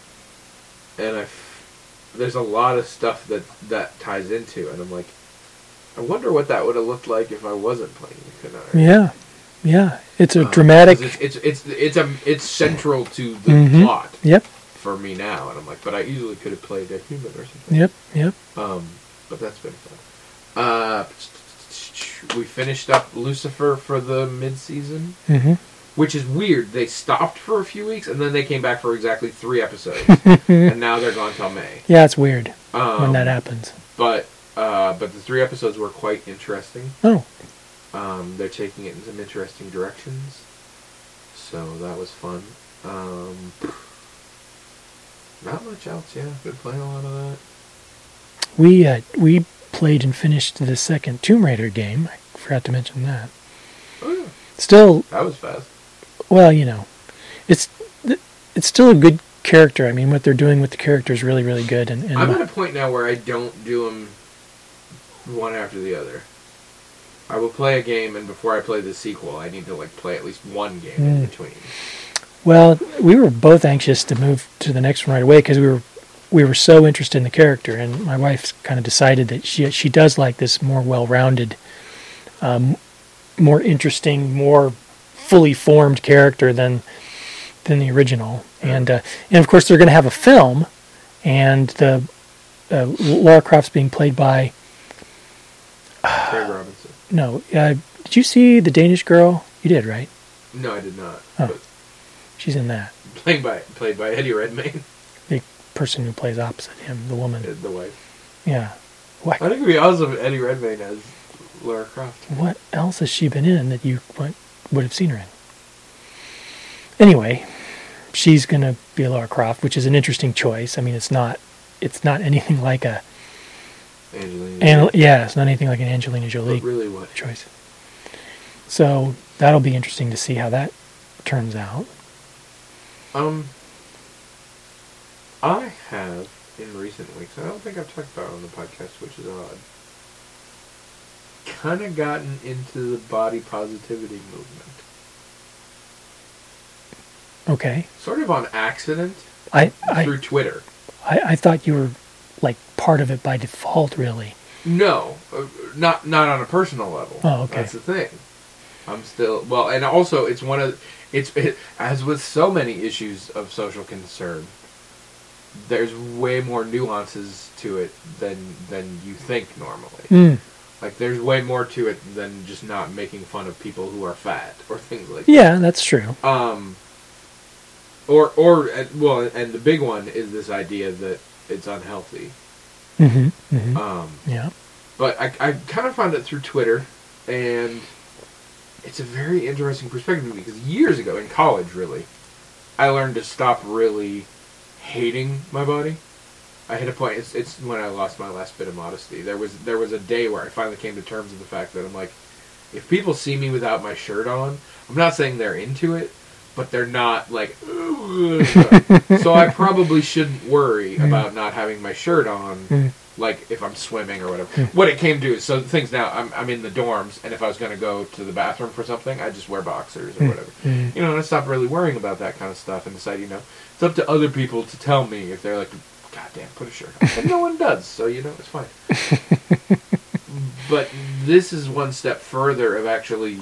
and I f- there's a lot of stuff that that ties into, and I'm like, I wonder what that would have looked like if I wasn't playing a Kunari. Yeah, yeah. It's a Um, dramatic... 'cause It's, it's it's it's a it's central to the Mhm. plot Yep, for me now, and I'm like, but I easily could have played a human or something. yep, yep. Um, but that's been fun. Uh, we finished up Lucifer for the mid-season. Mm-hmm. Which is weird. They stopped for a few weeks, and then they came back for exactly three episodes. And now they're gone till May. Yeah, it's weird Um, when that happens. But uh, but the three episodes were quite interesting. Oh, Um, they're taking it in some interesting directions. So that was fun. Um, not much else, yeah. Been playing a lot of that. we uh, we played and finished the second Tomb Raider game. I forgot to mention that. Oh, yeah. Still, That was fast. well, you know, it's it's still a good character. I mean, what they're doing with the character is really, really good. And, and I'm at a point now where I don't do them one after the other. I will play a game, and before I play the sequel, I need to like play at least one game in Mm. between. well, we were both anxious to move to the next one right away because we were we were so interested in the character, and my wife's kind of decided that she she does like this more well-rounded, um, more interesting, more fully formed character than than the original. And uh, and of course they're going to have a film, and the uh, Lara Croft's being played by Craig Robinson. no. Uh, did you see The Danish Girl? You did, right? No, I did not. Oh. But She's in that. played by played by Eddie Redmayne, The person who plays opposite him, the woman. the wife. Yeah. What? I think it'd be awesome if Eddie Redmayne as Lara Croft. What else has she been in that you would would have seen her in? Anyway, she's going to be Lara Croft, which is an interesting choice. I mean, it's not it's not anything like a Angelina. An, yeah, it's not anything like an Angelina Jolie But really, what? choice. So that'll be interesting to see how that turns out. Um, I have in recent weeks. I don't think I've talked about it on the podcast, which is odd. Kind of gotten into the body positivity movement. Okay. Sort of on accident. I I, through Twitter. I I thought you were like part of it by default, really. No, uh, not not on a personal level. Oh, okay. That's the thing. I'm still well, and also it's one of it's it, as with so many issues of social concern. There's way more nuances to it than than you think normally. Mm. Like there's way more to it than just not making fun of people who are fat or things like Yeah, that's true. that. Um. Or or uh, well, and the big one is this idea that it's unhealthy. Mm-hmm. Mm-hmm. Um. Yeah. But I, I kind of found it through Twitter, and it's a very interesting perspective because years ago in college, really, I learned to stop really hating my body. I hit a point. It's it's when I lost my last bit of modesty. There was there was a day where I finally came to terms with the fact that I'm like, if people see me without my shirt on, I'm not saying they're into it, but they're not like. So I probably shouldn't worry about not having my shirt on. Mm. Like if I'm swimming or whatever. Mm. What it came to is, so things now, I'm I'm in the dorms, and if I was going to go to the bathroom for something, I just wear boxers or Mm. whatever. Mm. You know, and I stopped really worrying about that kind of stuff and decided, you know, it's up to other people to tell me if they're like, God damn, put a shirt on. And no one does, so, you know, it's fine. But this is one step further of actually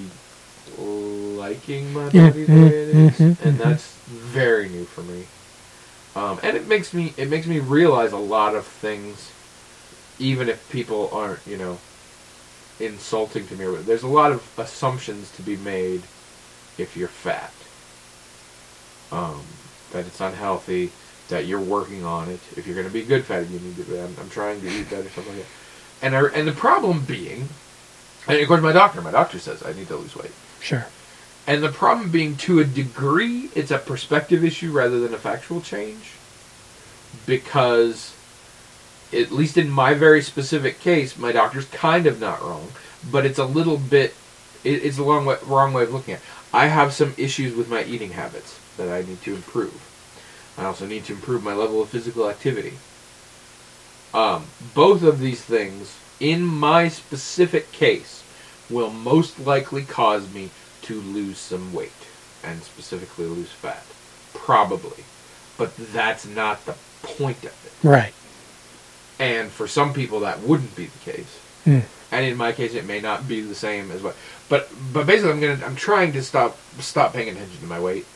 liking my body the way it is, Mm-hmm. and that's very new for me. Um, and it makes me it makes me realize a lot of things, even if people aren't, you know, insulting to me. Or there's a lot of assumptions to be made if you're fat. Um, that it's unhealthy, that you're working on it. If you're going to be good fat, you need to. I'm, I'm trying to eat better, something like that. And I, and the problem being, and of course my doctor, my doctor says I need to lose weight. Sure. And the problem being, to a degree, it's a perspective issue rather than a factual change. Because, at least in my very specific case, my doctor's kind of not wrong. But it's a little bit, it, it's a long way, wrong way of looking at it. I have some issues with my eating habits that I need to improve. I also need to improve my level of physical activity. Um, both of these things, in my specific case, will most likely cause me to lose some weight, and specifically lose fat. Probably. But that's not the point of it. Right. And for some people that wouldn't be the case. Mm. And in my case it may not be the same as what. But but basically I'm gonna I'm trying to stop stop paying attention to my weight.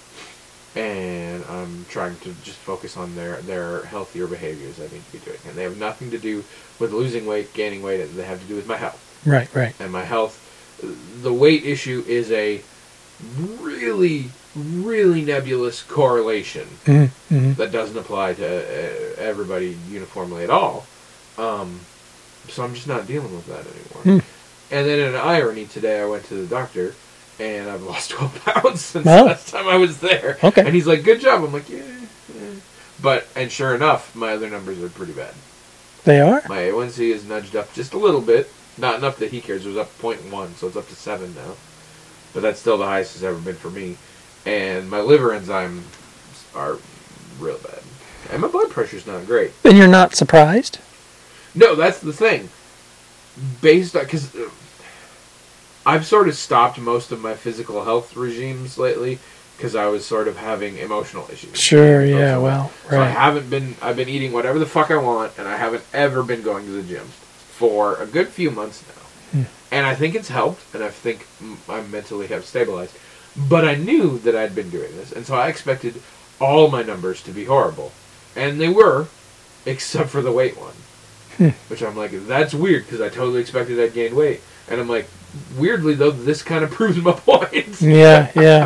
And I'm trying to just focus on their, their healthier behaviors I need to be doing. And they have nothing to do with losing weight, gaining weight, they have to do with my health. Right, right. And my health, the weight issue is a really, really nebulous correlation Mm-hmm. Mm-hmm. that doesn't apply to uh, everybody uniformly at all. Um, so I'm just not dealing with that anymore. Mm. And then in an irony, today I went to the doctor, and I've lost twelve pounds since Oh. last time I was there. Okay. And he's like, good job. I'm like, yeah, yeah. But, and sure enough, my other numbers are pretty bad. They are? My A one C is nudged up just a little bit. Not enough that he cares. It was up zero point one, so it's up to seven now. But that's still the highest it's ever been for me. And my liver enzymes are real bad. And my blood pressure's not great. And you're not surprised? No, that's the thing. Based on... Because uh, I've sort of stopped most of my physical health regimes lately because I was sort of having emotional issues. Sure, yeah, well, So I right. haven't been... I've been eating whatever the fuck I want, and I haven't ever been going to the gym for a good few months now. Hmm. And I think it's helped, and I think I mentally have stabilized. But I knew that I'd been doing this, and so I expected all my numbers to be horrible. And they were, except for the weight one. Hmm. Which I'm like, that's weird, because I totally expected I'd gain weight. And I'm like, weirdly, though, this kind of proves my point. Yeah, yeah,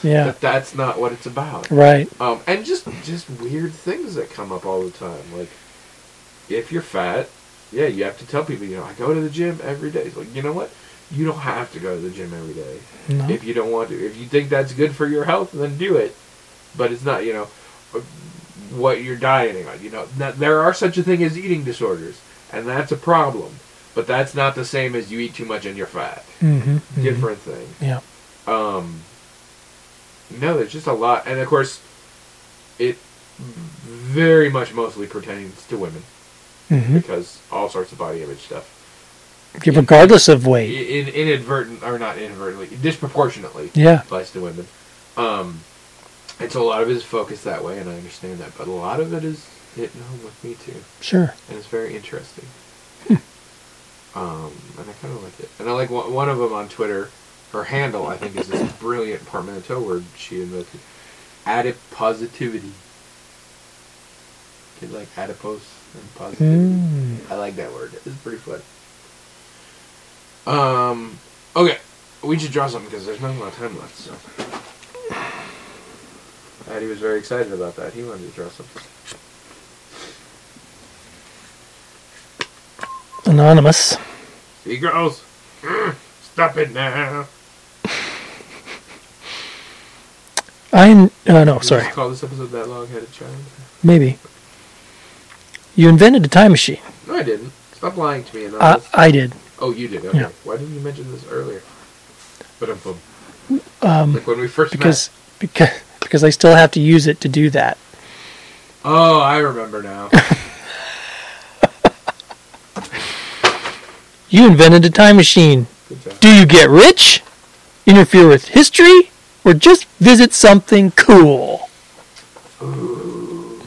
Yeah. That that's not what it's about. Right. Um, and just just weird things that come up all the time. Like, if you're fat, yeah, you have to tell people, you know, I go to the gym every day. It's like, you know what? You don't have to go to the gym every day. No. If you don't want to. If you think that's good for your health, then do it. But it's not, you know, what you're dieting on. You know, now, there are such a thing as eating disorders, and that's a problem. But that's not the same as you eat too much and you're fat. Mm-hmm. Different thing. Yeah. Um, no, there's just a lot. And, of course, it very much mostly pertains to women. Mm-hmm. Because all sorts of body image stuff. Yeah, regardless of weight. In, inadvertent, or not inadvertently, disproportionately Yeah. applies to women. Um, and so a lot of it is focused that way, and I understand that. But a lot of it is hitting home with me, too. Sure. And it's very interesting. Hmm. Um, and I kind of like it. And I like one, one of them on Twitter. Her handle, I think, is this brilliant portmanteau word she invented. Adipositivity. Kid like adipose and positivity. Mm. I like that word. It's pretty fun. Um, okay. We should draw something because there's not a lot of time left, so. Addy was very excited about that. He wanted to draw something. Anonymous. See, girls. Mm, stop it now. I uh, no, Did you sorry. just call this episode That Long-Headed Child? Maybe. You invented a time machine. No, I didn't. Stop lying to me. I, Anonymous. I did. Oh, you did. Okay. Yeah. Why didn't you mention this earlier? But I'm boom. Um, Like when we first because met. because because I still have to use it to do that. Oh, I remember now. You invented a time machine. Good job. Do you get rich? Interfere with history? Or just visit something cool? Ooh.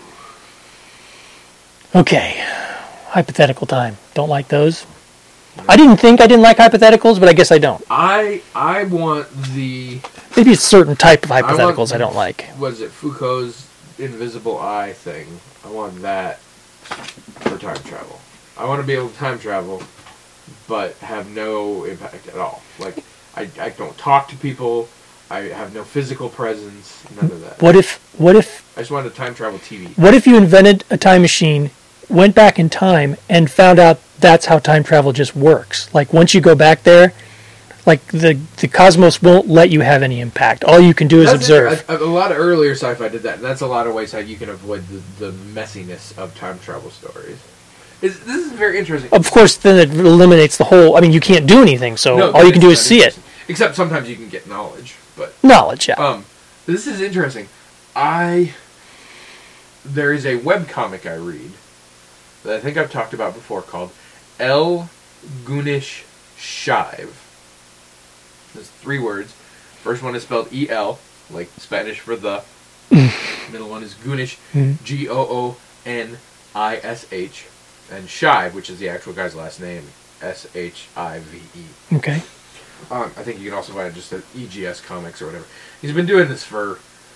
Okay. Hypothetical time. Don't like those? I didn't think I didn't like hypotheticals, but I guess I don't. I I want the Maybe it's a certain type of I want- hypotheticals I don't like. what is it Foucault's invisible eye thing. I want that for time travel. I want to be able to time travel, but have no impact at all. Like I I don't talk to people. I have no physical presence. None of that. What if what if I just wanted to time travel T V. what if you invented a time machine, went back in time, and found out that's how time travel just works? Like once you go back there, like the the cosmos won't let you have any impact. All you can do is That's observe. it. A, a lot of earlier sci-fi did that, and that's a lot of ways how you can avoid the, the messiness of time travel stories. Is this is very interesting. Of course, then it eliminates the whole. I mean, you can't do anything, so No, all you can do it's is not see it. interesting. Except sometimes you can get knowledge, but Knowledge, yeah. um, this is interesting. I there is a webcomic I read that I think I've talked about before called El Gunish Shive. There's three words. First one is spelled E L, like Spanish for the. Middle one is Gunish, Mhm. G O O N I S H, and Shive, which is the actual guy's last name, S H I V E. Okay. Um, I think you can also find it just at E G S Comics or whatever. He's been doing this for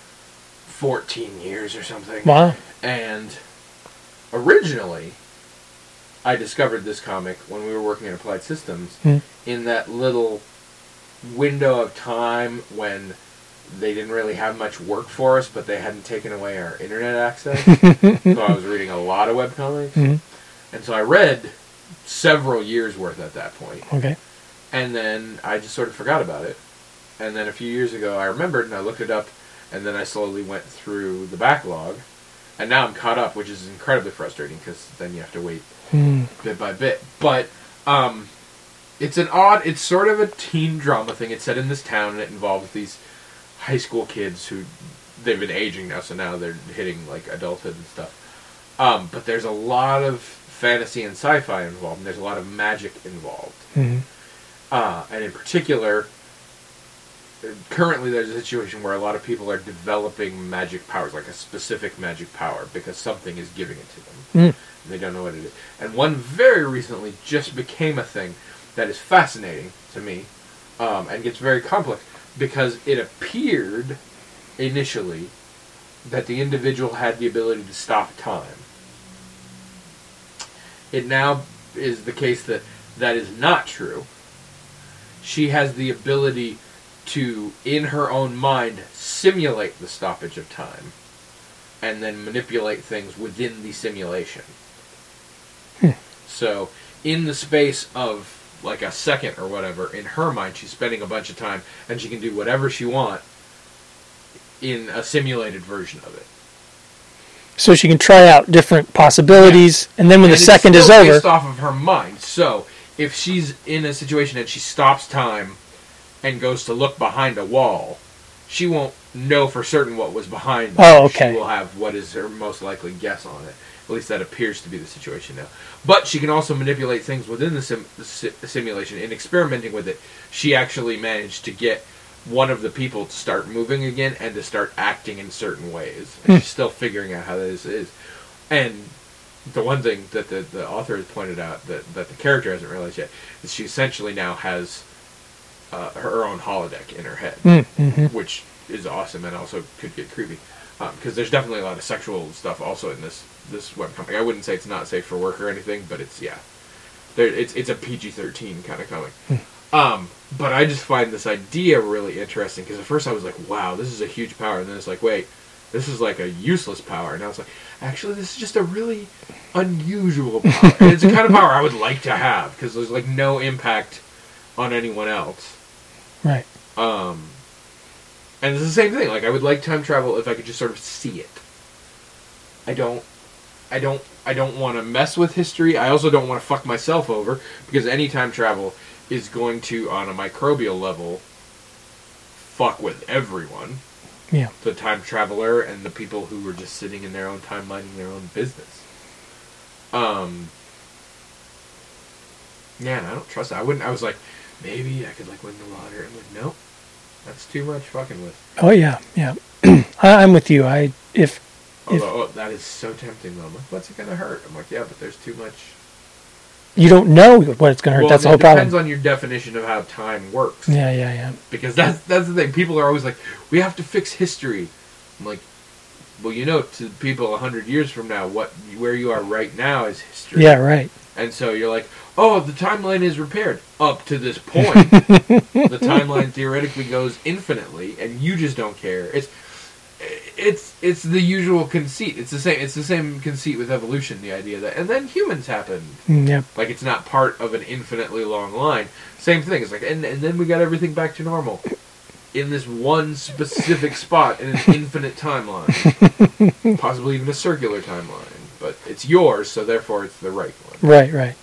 fourteen years or something. Wow. And originally, I discovered this comic when we were working at Applied Systems Hmm. in that little window of time when they didn't really have much work for us, but they hadn't taken away our internet access. So I was reading a lot of webcomics. Mhm. And so I read several years worth at that point. Okay. And then I just sort of forgot about it. And then a few years ago I remembered and I looked it up, and then I slowly went through the backlog. And now I'm caught up, which is incredibly frustrating because then you have to wait Hmm. bit by bit. But um, it's an odd, it's sort of a teen drama thing. It's set in this town and it involves these high school kids who, they've been aging now, so now they're hitting like adulthood and stuff. Um, but there's a lot of fantasy and sci-fi involved, and there's a lot of magic involved. Hmm. Uh, and in particular, currently there's a situation where a lot of people are developing magic powers, like a specific magic power, because something is giving it to them. Mm. And they don't know what it is. And one very recently just became a thing that is fascinating to me, um, and gets very complex, because it appeared initially that the individual had the ability to stop time. It now is the case that that is not true. She has the ability to, in her own mind, simulate the stoppage of time, and then manipulate things within the simulation. Hmm. So, in the space of like a second or whatever, in her mind, she's spending a bunch of time, and she can do whatever she wants in a simulated version of it. So she can try out different possibilities, yeah. and then when and the second is over, over, based off of her mind. So if she's in a situation and she stops time and goes to look behind a wall, she won't know for certain what was behind. Oh, okay. She will have what is her most likely guess on it. At least that appears to be the situation now. But she can also manipulate things within the, sim- the si- simulation. In experimenting with it, she actually managed to get one of the people to start moving again and to start acting in certain ways. And she's still figuring out how this is. And the one thing that the, the author has pointed out that, that the character hasn't realized yet is she essentially now has uh, her own holodeck in her head, mm-hmm. which is awesome and also could get creepy. Because um, there's definitely a lot of sexual stuff also in this this webcomic. I wouldn't say it's not safe for work or anything, but it's, yeah. There, it's it's a P G thirteen kind of comic. Um, but I just find this idea really interesting, because at first I was like, wow, this is a huge power, and then it's like, wait, this is like a useless power, and I was like, actually, this is just a really unusual power, and it's the kind of power I would like to have, because there's like no impact on anyone else. Right. Um, and it's the same thing, like, I would like time travel if I could just sort of see it. I don't, I don't, I don't want to mess with history, I also don't want to fuck myself over, because any time travel is going to, on a microbial level, fuck with everyone. Yeah. The time traveler and the people who were just sitting in their own time minding their own business. Um. Yeah, and I don't trust that. I wouldn't, I was like, maybe I could, like, win the lottery. I'm like, nope. That's too much fucking with. Oh, yeah, yeah. I, I'm with you. I, if... Although, if oh, that is so tempting, though. I'm like, what's it going to hurt? I'm like, yeah, but there's too much... You don't know what it's going to hurt. Well, that's the it whole problem. depends on your definition of how time works. Yeah, yeah, yeah. Because that's that's the thing. People are always like, we have to fix history. I'm like, well, you know, to people a hundred years from now, what where you are right now is history. Yeah, right. And so you're like, oh, the timeline is repaired up to this point. The timeline theoretically goes infinitely, and you just don't care. It's it's it's the usual conceit. It's the same. It's the same conceit with evolution. The idea that, and then humans happened. Yep. Like, it's not part of an infinitely long line. Same thing. It's like, and and then we got everything back to normal in this one specific spot in an infinite timeline, possibly even a circular timeline. But it's yours, so therefore it's the right one. Right, right.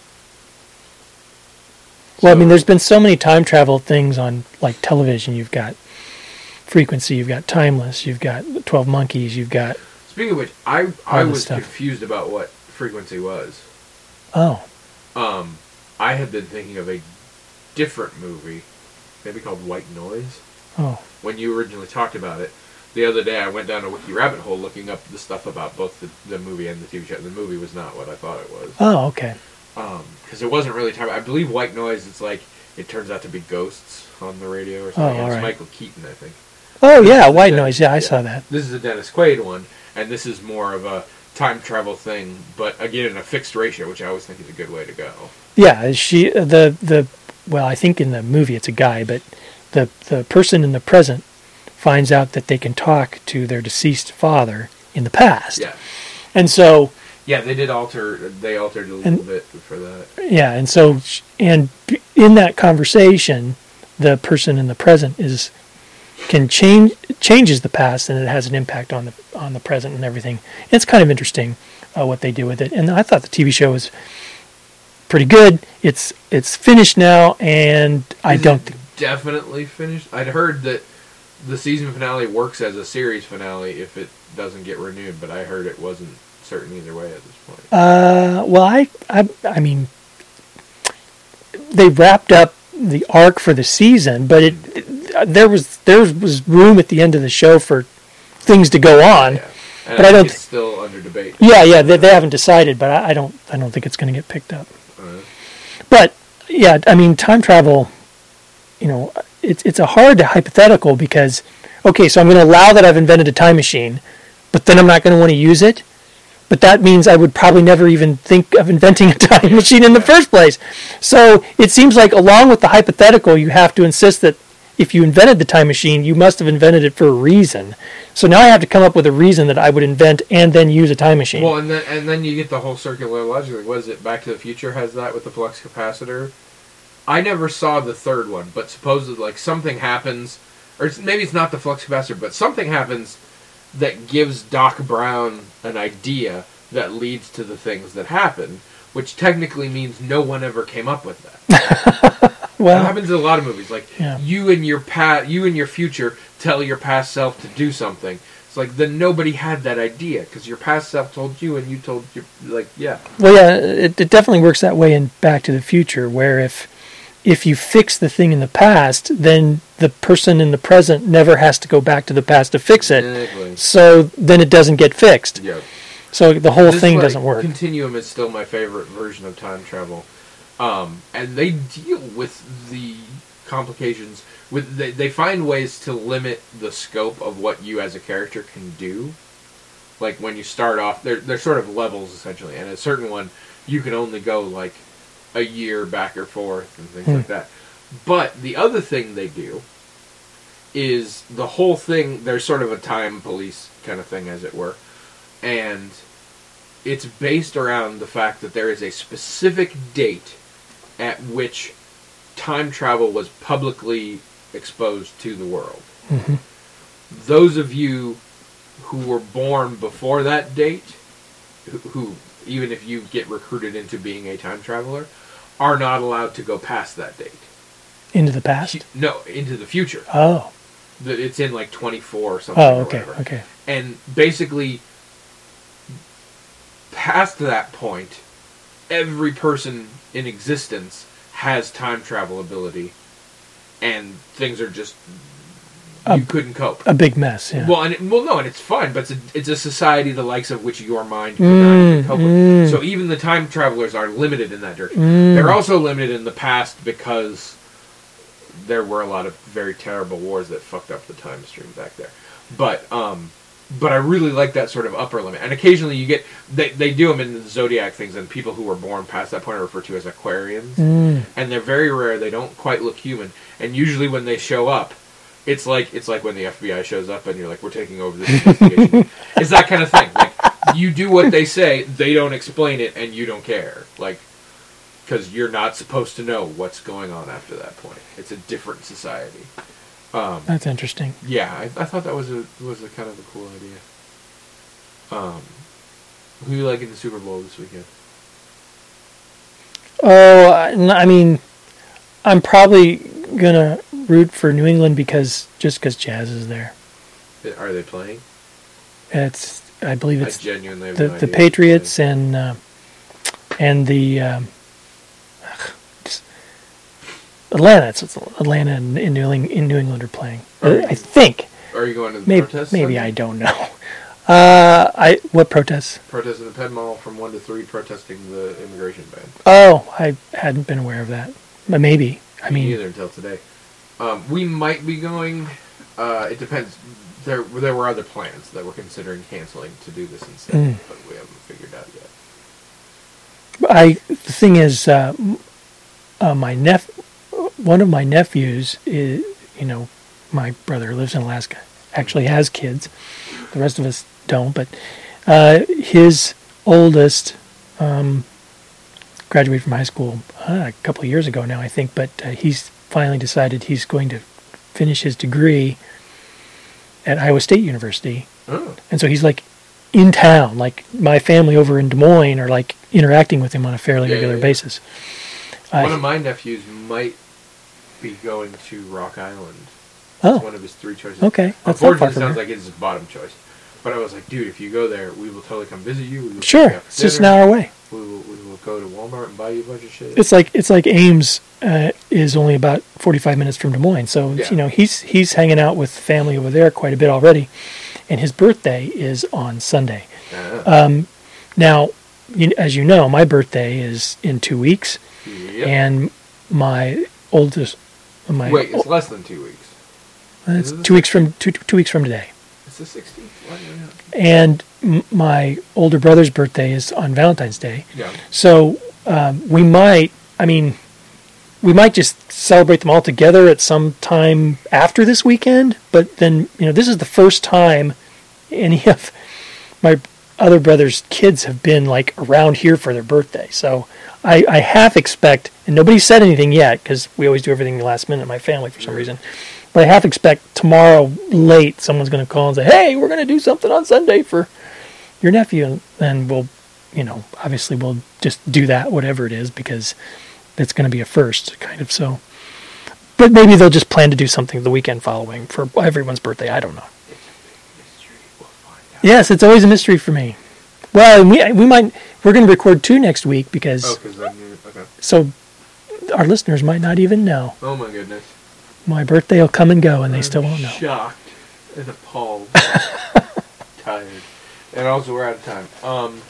So, well, I mean, there's been so many time travel things on, like, television. You've got Frequency, you've got Timeless, you've got twelve Monkeys, you've got... Speaking of which, I I was stuff. confused about what Frequency was. Oh. Um, I had been thinking of a different movie, maybe called White Noise. Oh. When you originally talked about it, the other day I went down a wiki rabbit hole looking up the stuff about both the, the movie and the T V show. The movie was not what I thought it was. Oh, okay. Um, because it wasn't really time. I believe White Noise, it's like, it turns out to be ghosts on the radio or something. Oh, all it's right. Michael Keaton, I think. Oh, yeah, This is White the- Noise. Yeah, I yeah. saw that. This is a Dennis Quaid one, and this is more of a time travel thing, but again in a fixed ratio, which I always think is a good way to go. Yeah, she the the well, I think in the movie it's a guy, but the the person in the present finds out that they can talk to their deceased father in the past. Yeah. And so Yeah, they did alter, they altered a little And- bit for that. yeah, and so sh- and b- in that conversation, the person in the present is can change changes the past, and it has an impact on the on the present and everything. It's kind of interesting uh, what they do with it, and I thought the T V show was pretty good. It's it's finished now, and I Is don't it think definitely finished. I'd heard that the season finale works as a series finale if it doesn't get renewed, but I heard it wasn't certain either way at this point. Uh, well, I, I, I mean, they wrapped up the arc for the season, but it, it there was there was room at the end of the show for things to go on. Yeah. And But I I don't think it's still under debate. Yeah, yeah, they, they haven't decided, but I, I don't I don't think it's going to get picked up. Uh, But yeah, I mean, time travel, you know, it's it's a hard hypothetical because okay, so I'm going to allow that I've invented a time machine, but then I'm not going to want to use it. But that means I would probably never even think of inventing a time machine in the first place. So it seems like along with the hypothetical, you have to insist that if you invented the time machine, you must have invented it for a reason. So now I have to come up with a reason that I would invent and then use a time machine. Well, and then and then you get the whole circular logic. Like, what is it? Back to the Future has that with the flux capacitor. I never saw the third one, but supposedly, like, something happens, or it's, maybe it's not the flux capacitor, but something happens that gives Doc Brown an idea that leads to the things that happen, which technically means no one ever came up with that. Well, that happens in a lot of movies. Like, yeah. you and your pa- you and your future tell your past self to do something. It's like, then nobody had that idea, because your past self told you, and you told your, like, yeah. Well, yeah, it, it definitely works that way in Back to the Future, where if if you fix the thing in the past, then the person in the present never has to go back to the past to fix it. Exactly. So then it doesn't get fixed. Yep. So the whole this thing like, doesn't work. Continuum is still my favorite version of time travel. Um, and they deal with the complications. With they, they find ways to limit the scope of what you as a character can do. Like, when you start off, they're, they're sort of levels, essentially. And a certain one, you can only go, like, a year back or forth and things hmm. like that. But the other thing they do is the whole thing, there's sort of a time police kind of thing, as it were. And it's based around the fact that there is a specific date at which time travel was publicly exposed to the world. Mm-hmm. Those of you who were born before that date, who, who even if you get recruited into being a time traveler, are not allowed to go past that date. Into the past? No, into the future. Oh. It's in like twenty-four or something. Oh, okay, or whatever. okay. And basically, past that point, every person in existence has time travel ability, and things are just you a, couldn't cope. A big mess. Yeah. Well, and it, well, no, and it's fun, but it's a, it's a society the likes of which your mind could mm, not even cope mm. with. So even the time travelers are limited in that direction. Mm. They're also limited in the past because there were a lot of very terrible wars that fucked up the time stream back there. But um, but I really like that sort of upper limit. And occasionally you get they they do them in the zodiac things, and people who were born past that point are referred to as Aquarians, mm. and they're very rare. They don't quite look human, and usually when they show up, it's like it's like when the F B I shows up and you're like, we're taking over this investigation. It's that kind of thing. Like, you do what they say, they don't explain it, and you don't care. Like, because you're not supposed to know what's going on after that point. It's a different society. Um, That's interesting. Yeah, I, I thought that was a was a kind of a cool idea. Um, who you like in the Super Bowl this weekend? Oh, I mean, I'm probably gonna root for New England because just because Jazz is there. Are they playing? It's I believe it's I genuinely have the no the Patriots and uh, and the. Um, Atlanta, it's Atlanta and in New England, in New England are playing. Are I think. Are you going to the maybe, protests? Maybe I don't know. Uh, I what protests? Protests in the Penn Mall from one to three, protesting the immigration ban. Oh, I hadn't been aware of that. But maybe. I Me mean, neither until today. Um, we might be going. Uh, it depends. There, there were other plans that we're considering canceling to do this instead, mm. but we haven't figured out yet. I the thing is, uh, uh, my nephew. One of my nephews is, you know, my brother lives in Alaska, actually has kids. The rest of us don't, but uh, his oldest um, graduated from high school uh, a couple of years ago now, I think, but uh, he's finally decided he's going to finish his degree at Iowa State University. Oh. And so he's like in town, like my family over in Des Moines are like interacting with him on a fairly yeah, regular yeah, yeah. basis. One uh, of my nephews might be going to Rock Island. Oh. It's one of his three choices. Okay. That's Unfortunately, it sounds like it's his bottom choice. But I was like, dude, if you go there, we will totally come visit you. We will sure. It's dinner. Just an hour away. We will, we will go to Walmart and buy you a bunch of shit. It's like it's like Ames uh, is only about forty-five minutes from Des Moines. So, yeah. you know, he's he's hanging out with family over there quite a bit already. And his birthday is on Sunday. Uh-huh. Um, now, you, as you know, my birthday is in two weeks. Yep. And my oldest... My Wait, it's less than two weeks. It's two weeks from two two weeks from today. It's the sixteenth. And m- my older brother's birthday is on Valentine's Day. Yeah. So um, we might. I mean, we might just celebrate them all together at some time after this weekend. But then, you know, this is the first time any of my other brother's kids have been like around here for their birthday. So I, I half expect, and nobody said anything yet because we always do everything the last minute in my family for some reason. But I half expect tomorrow late someone's going to call and say, "Hey, we're going to do something on Sunday for your nephew," and then we'll, you know, obviously we'll just do that, whatever it is, because it's going to be a first, kind of. So, but maybe they'll just plan to do something the weekend following for everyone's birthday. I don't know. Yes, it's always a mystery for me. Well, and we we might we're going to record two next week because oh, cause then you, okay. So our listeners might not even know. Oh my goodness! My birthday will come and go, and they I'm still won't know. Shocked and appalled, tired, and also we're out of time. Um,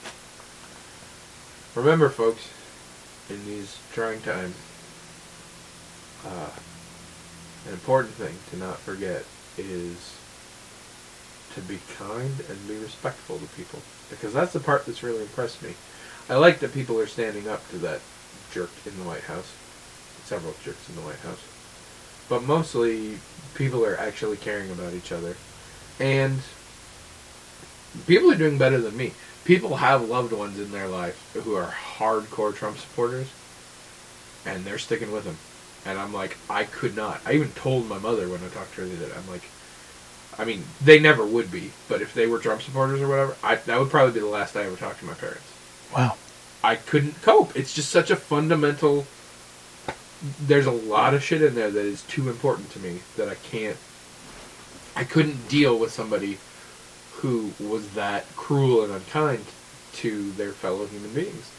remember, folks, in these trying times, uh, an important thing to not forget is to be kind and be respectful to people, because that's the part that's really impressed me. I like that people are standing up to that jerk in the White House, several jerks in the White House, but mostly people are actually caring about each other, and people are doing better than me. People have loved ones in their life who are hardcore Trump supporters, and they're sticking with him, and I'm like, I could not. I even told my mother when I talked to her that I'm like, I mean, they never would be, but if they were Trump supporters or whatever, I, that would probably be the last I ever talked to my parents. Wow. I couldn't cope. It's just such a fundamental... There's a lot of shit in there that is too important to me that I can't... I couldn't deal with somebody who was that cruel and unkind to their fellow human beings.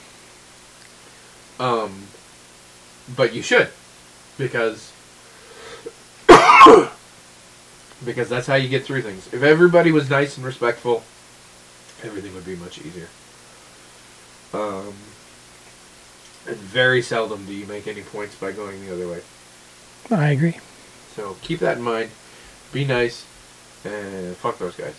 Um, but you should, because... Because that's how you get through things. If everybody was nice and respectful, everything would be much easier. Um, and very seldom do you make any points by going the other way. I agree. So keep that in mind. Be nice. And fuck those guys.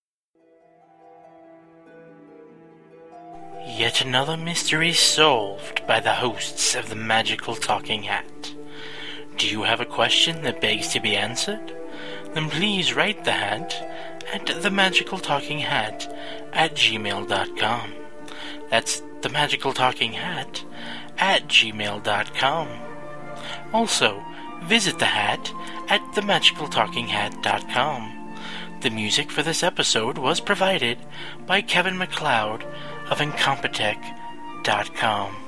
Yet another mystery solved by the hosts of the Magical Talking Hat. Do you have a question that begs to be answered? Then please write the hat at themagicaltalkinghat at gmail dot com. That's themagicaltalkinghat at gmail dot com. Also, visit the hat at themagicaltalkinghat dot com. The music for this episode was provided by Kevin MacLeod of incompetech dot com.